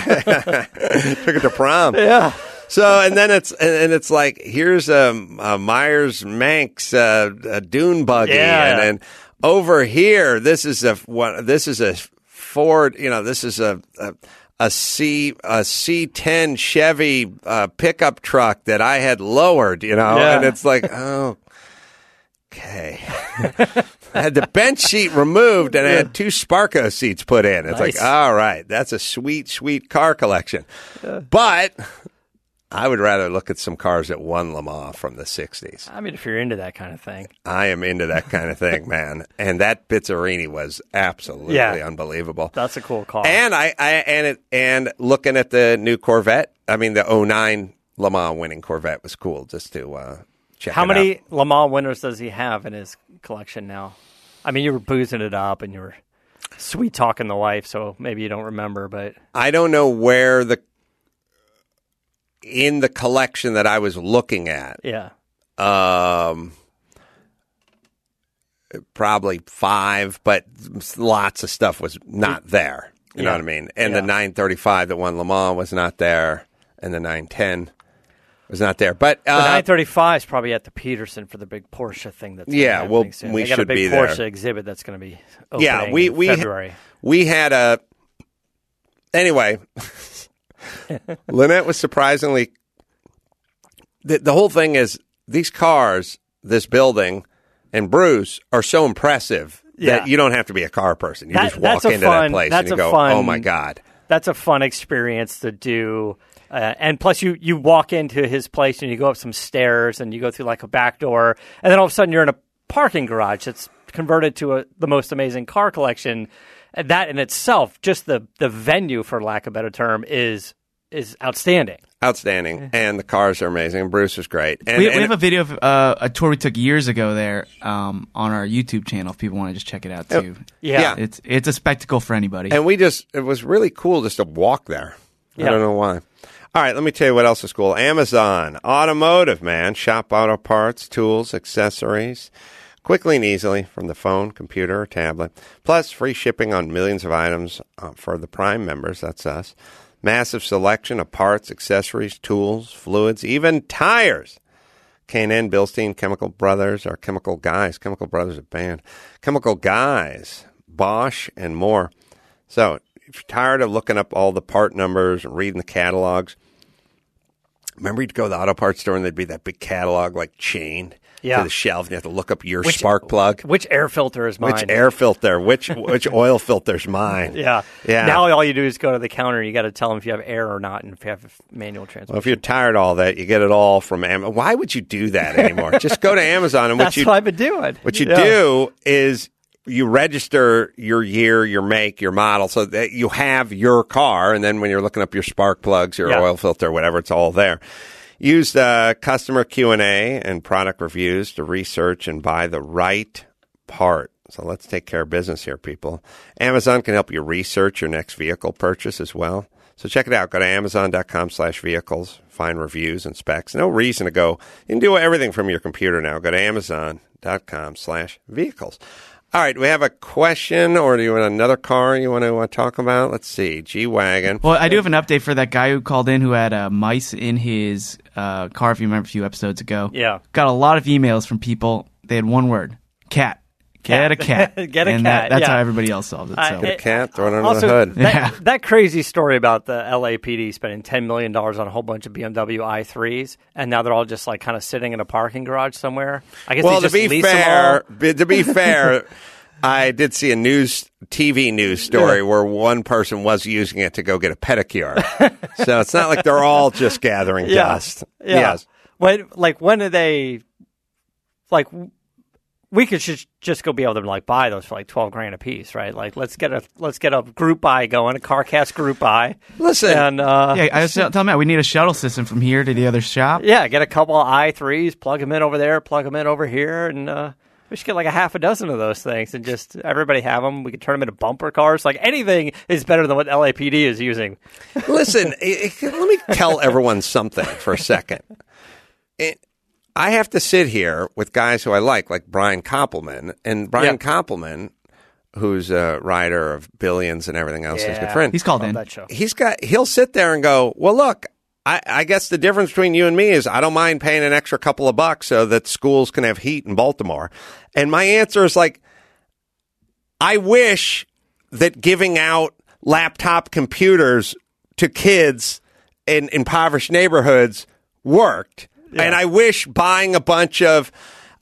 school. took it to prom. Yeah. So and then it's and, and it's like here's a, a Myers Manx uh, a dune buggy, Yeah. and then over here this is a what this is a Ford, you know, this is a a, a C a C ten Chevy uh, pickup truck that I had lowered, you know, Yeah. and it's like oh. Okay. I had the bench seat removed and I had two Sparco seats put in. It's Nice. like, all right, that's a sweet, sweet car collection. But I would rather look at some cars that won Le Mans from the sixties. I mean, if you're into that kind of thing. I am into that kind of thing, man. And that Bizzarini was absolutely Yeah. unbelievable. That's a cool car. And I, I and it and looking at the new Corvette, I mean the oh nine Le Mans winning Corvette was cool just to uh, check How it many out. Le Mans winners does he have in his collection now? I mean, you were boozing it up and you were sweet talking the wife, so maybe you don't remember, but I don't know where the in the collection that I was looking at. yeah. Um, probably five, but lots of stuff was not there. You know Yeah. what I mean? And Yeah. the nine thirty-five that won Le Mans was not there, and the nine ten was not there. But The uh, nine thirty-five is probably at the Peterson for the big Porsche thing. That's gonna Yeah, be well, happening soon. we they got should a big be there. Porsche exhibit that's going to be opening yeah, we in we February. we had a anyway. Lynette was surprisingly. The, the whole thing is these cars, this building, and Bruce are so impressive Yeah. that you don't have to be a car person. You That- just walk that's a into fun- that place that's and you a go, fun- "Oh my god!" That's a fun experience to do. Uh, and plus, you, you walk into his place and you go up some stairs and you go through like a back door, and then all of a sudden you're in a parking garage that's converted to a, the most amazing car collection. And that in itself, just the, the venue, for lack of a better term, is is outstanding. Outstanding, and the cars are amazing. And Bruce was great. And, We, and we have a video of uh, a tour we took years ago there um, on our YouTube channel. If people want to just check it out too, Yeah. Yeah. it's it's a spectacle for anybody. And we just, it was really cool just to walk there. I Yeah. don't know why. All right, let me tell you what else is cool. Amazon Automotive, man. Shop auto parts, tools, accessories, quickly and easily from the phone, computer, or tablet. Plus, free shipping on millions of items uh, for the Prime members. That's us. Massive selection of parts, accessories, tools, fluids, even tires. K and N, Bilstein, Chemical Brothers, or Chemical Guys. Chemical Brothers, a band. Chemical Guys, Bosch, and more. So, if you're tired of looking up all the part numbers and reading the catalogs, remember you'd go to the auto parts store and there'd be that big catalog like chained Yeah. to the shelf, and you have to look up your Which- spark plug. Which air filter is mine? Which air filter? Which which oil filter's mine? Yeah. Yeah. Now all you do is go to the counter and you got to tell them if you have air or not and if you have a manual transmission. Well, if you're tired of all that, you get it all from Amazon. Why would you do that anymore? Just go to Amazon, and what That's you what I've been doing. what you Yeah. do is you register your year, your make, your model, so that you have your car, and then when you're looking up your spark plugs, your Yeah. oil filter, whatever, it's all there. Use the customer Q and A and product reviews to research and buy the right part. So let's take care of business here, people. Amazon can help you research your next vehicle purchase as well. So check it out. Go to amazon.com slash vehicles. Find reviews and specs. No reason to go. You can do everything from your computer now. Go to amazon.com slash vehicles. All right, we have a question, or do you want another car you want to uh, talk about? Let's see. G-Wagon. Well, I do have an update for that guy who called in who had uh, mice in his uh, car, if you remember a few episodes ago. Yeah. Got a lot of emails from people. They had one word: cat. Get a cat. Get a and cat, That, that's yeah. how everybody else solved it. I- So. Get a cat, throw it under Also, the hood. that, Yeah. that crazy story about the L A P D spending ten million dollars on a whole bunch of B M W i threes, and now they're all just like kind of sitting in a parking garage somewhere. I guess Well, they to just be lease them fair, all. b- to be fair, I did see a news T V news story where one person was using it to go get a pedicure. So it's not like they're all just gathering Yeah. dust. Yeah. Yes. When, like, when do they, like, we could should just go be able to like buy those for like twelve grand a piece, right? Like, let's get a let's get a group buy going, a CarCast group buy. Listen, And uh, Yeah, I was telling Matt we need a shuttle system from here to the other shop. yeah, get a couple of i threes, plug them in over there, plug them in over here, and uh, we should get like a half a dozen of those things, and just everybody have them. We could turn them into bumper cars. Like anything is better than what L A P D is using. listen, i- i- let me tell everyone something for a second. It, I have to sit here with guys who I like, like Brian Koppelman. And Brian Yeah. Koppelman, who's a writer of Billions and everything else, is a good Yeah. friend. He's called Love in. that show. He's got, he'll sit there and go, well, look, I, I guess the difference between you and me is I don't mind paying an extra couple of bucks so that schools can have heat in Baltimore. And my answer is like, I wish that giving out laptop computers to kids in impoverished neighborhoods worked. Yeah. And I wish buying a bunch of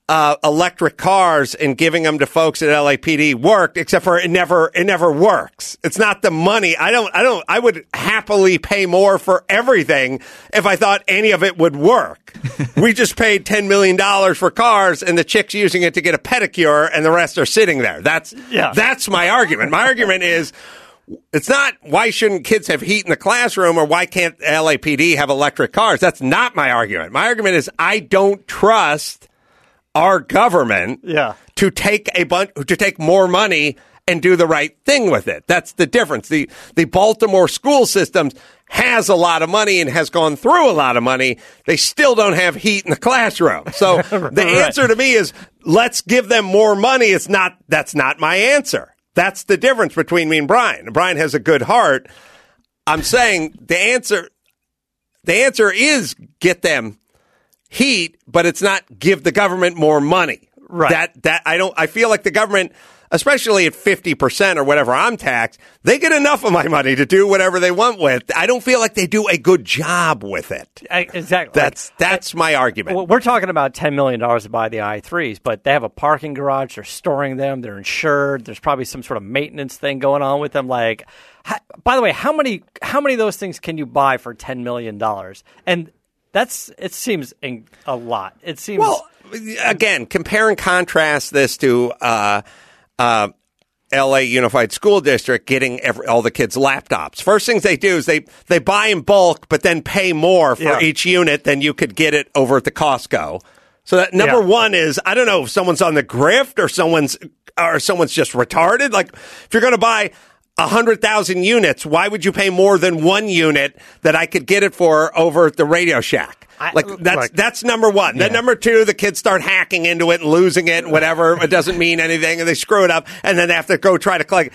uh, electric cars and giving them to folks at L A P D worked, except for it never it never works. It's not the money. I don't I don't I would happily pay more for everything if I thought any of it would work. We just paid ten million dollars for cars and the chick's using it to get a pedicure and the rest are sitting there. That's yeah. that's my argument. My argument is it's not why shouldn't kids have heat in the classroom or why can't L A P D have electric cars. That's not my argument. My argument is I don't trust our government yeah. to take a bunch to take more money and do the right thing with it. That's the difference. The the Baltimore school system has a lot of money and has gone through a lot of money. They still don't have heat in the classroom. So the right. answer to me is let's give them more money. It's not that's not my answer. That's the difference between me and Brian. Brian has a good heart. I'm saying the answer the answer is get them heat, but it's not give the government more money. Right. That that I don't I feel like the government, especially at fifty percent or whatever I'm taxed, they get enough of my money to do whatever they want with. I don't feel like they do a good job with it. I, exactly. That's like, that's my argument. Well, we're talking about ten million dollars to buy the I threes, but they have a parking garage. They're storing them. They're insured. There's probably some sort of maintenance thing going on with them. Like, how, by the way, how many how many of those things can you buy for ten million dollars? And that's it seems a lot. It seems well. Again, compare and contrast this to uh, uh, L A Unified School District getting every, all the kids laptops. First things they do is they, they buy in bulk, but then pay more for yeah. each unit than you could get it over at the Costco. So that number yeah. one is I don't know if someone's on the grift or someone's or someone's just retarded. Like if you're going to buy a hundred thousand units, why would you pay more than one unit that I could get it for over at the Radio Shack? I, like that's like, that's number one. Yeah. Then number two, the kids start hacking into it and losing it and whatever. It doesn't mean anything, and they screw it up, and then they have to go try to collect.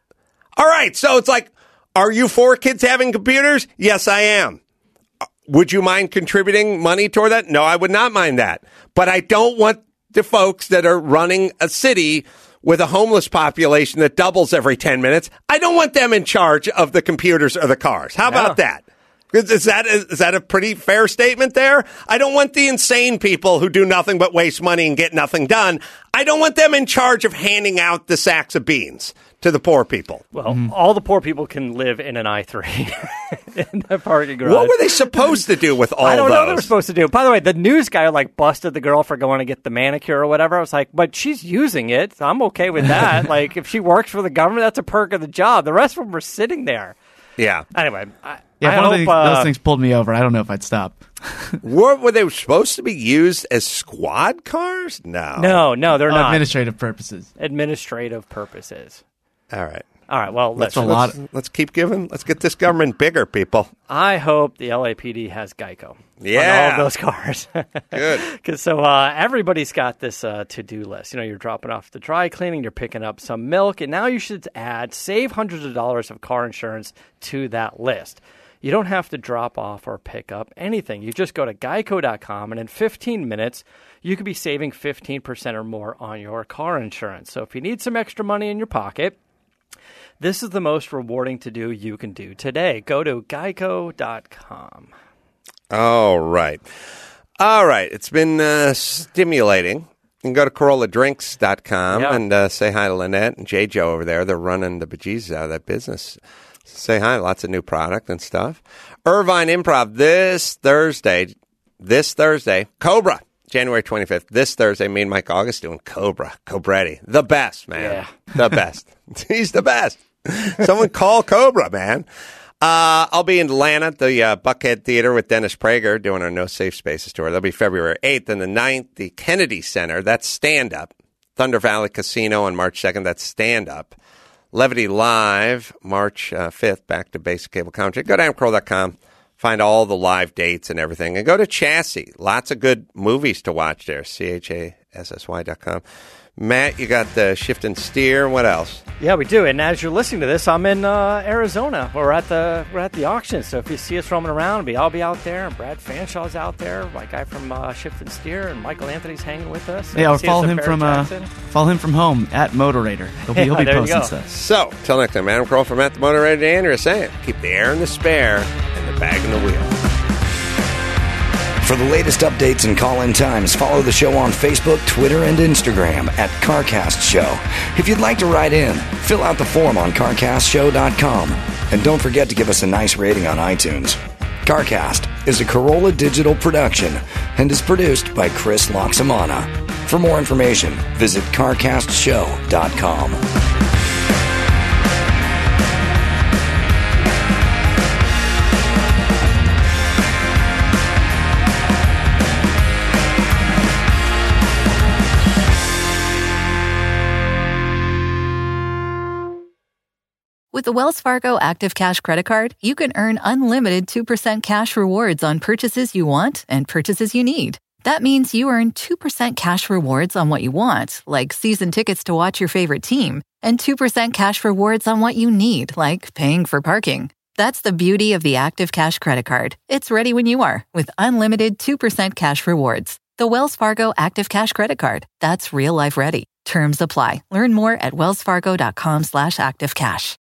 All right, so it's like, are you for kids having computers? Yes, I am. Would you mind contributing money toward that? No, I would not mind that. But I don't want the folks that are running a city with a homeless population that doubles every ten minutes. I don't want them in charge of the computers or the cars. How about No. that? Is that, is that a pretty fair statement there? I don't want the insane people who do nothing but waste money and get nothing done. I don't want them in charge of handing out the sacks of beans to the poor people. Well, all the poor people can live in an I three in the parking garage. What were they supposed to do with all I don't those? know what they were supposed to do. By the way, the news guy like busted the girl for going to get the manicure or whatever. I was like, but she's using it. So I'm okay with that. Like, if she works for the government, that's a perk of the job. The rest of them were sitting there. Yeah. Anyway, I, Yeah, I if one hope, of the, uh, those things pulled me over. I don't know if I'd stop. What, were they supposed to be used as squad cars? No. No, no, they're Oh, not. administrative purposes. Administrative purposes. All right. All right, well, Let's, let's, a lot. let's, let's keep giving. Let's get this government bigger, people. I hope the L A P D has Geico Yeah. on all of those cars. Good. Because so uh, everybody's got this uh, to-do list. You know, you're dropping off the dry cleaning, you're picking up some milk, and now you should add, save hundreds of dollars of car insurance to that list. You don't have to drop off or pick up anything. You just go to geico dot com, and in fifteen minutes, you could be saving fifteen percent or more on your car insurance. So if you need some extra money in your pocket, this is the most rewarding to-do you can do today. Go to geico dot com. All right. All right. It's been uh, stimulating. You can go to Corolla Drinks dot com Yeah. and uh, say hi to Lynette and J. Joe over there. They're running the bejesus out of that business. Say hi. Lots of new product and stuff. Irvine Improv this Thursday. This Thursday. Cobra. January twenty-fifth. This Thursday, me and Mike August doing Cobra. Cobretti. The best, man. Yeah. The best. He's the best. Someone call Cobra, man. Uh, I'll be in Atlanta at the uh, Buckhead Theater with Dennis Prager doing our No Safe Spaces tour. That'll be February eighth and the ninth. The Kennedy Center, that's stand-up. Thunder Valley Casino on March second, that's stand-up. Levity Live, March uh, fifth, back to basic cable commentary. Go to amcroll dot com, find all the live dates and everything. And go to Chassis. Lots of good movies to watch there, C H A S S Y dot com. Matt, you got the Shift and Steer. What else? Yeah, we do. And as you're listening to this, I'm in uh, Arizona. We're at the we're at the auction. So if you see us roaming around, we I'll be out there. And Brad Fanshaw's out there. My guy from uh, Shift and Steer, and Michael Anthony's hanging with us. Yeah, or See us follow at him Barry from uh, Jackson. follow him from home at Motorator. He'll be, he'll be Yeah, there you posting go. stuff. So, till next time, Adam Kroll from At the Motor Radio, Andrea saying, keep the air in the spare and the bag in the wheel. For the latest updates and call-in times, follow the show on Facebook, Twitter, and Instagram at CarCast Show. If you'd like to write in, fill out the form on car cast show dot com. And don't forget to give us a nice rating on iTunes. CarCast is a Corolla Digital production and is produced by Chris Loxamana. For more information, visit car cast show dot com. With the Wells Fargo Active Cash Credit Card, you can earn unlimited two percent cash rewards on purchases you want and purchases you need. That means you earn two percent cash rewards on what you want, like season tickets to watch your favorite team, and two percent cash rewards on what you need, like paying for parking. That's the beauty of the Active Cash Credit Card. It's ready when you are, with unlimited two percent cash rewards. The Wells Fargo Active Cash Credit Card. That's real life ready. Terms apply. Learn more at wellsfargo.com slash activecash.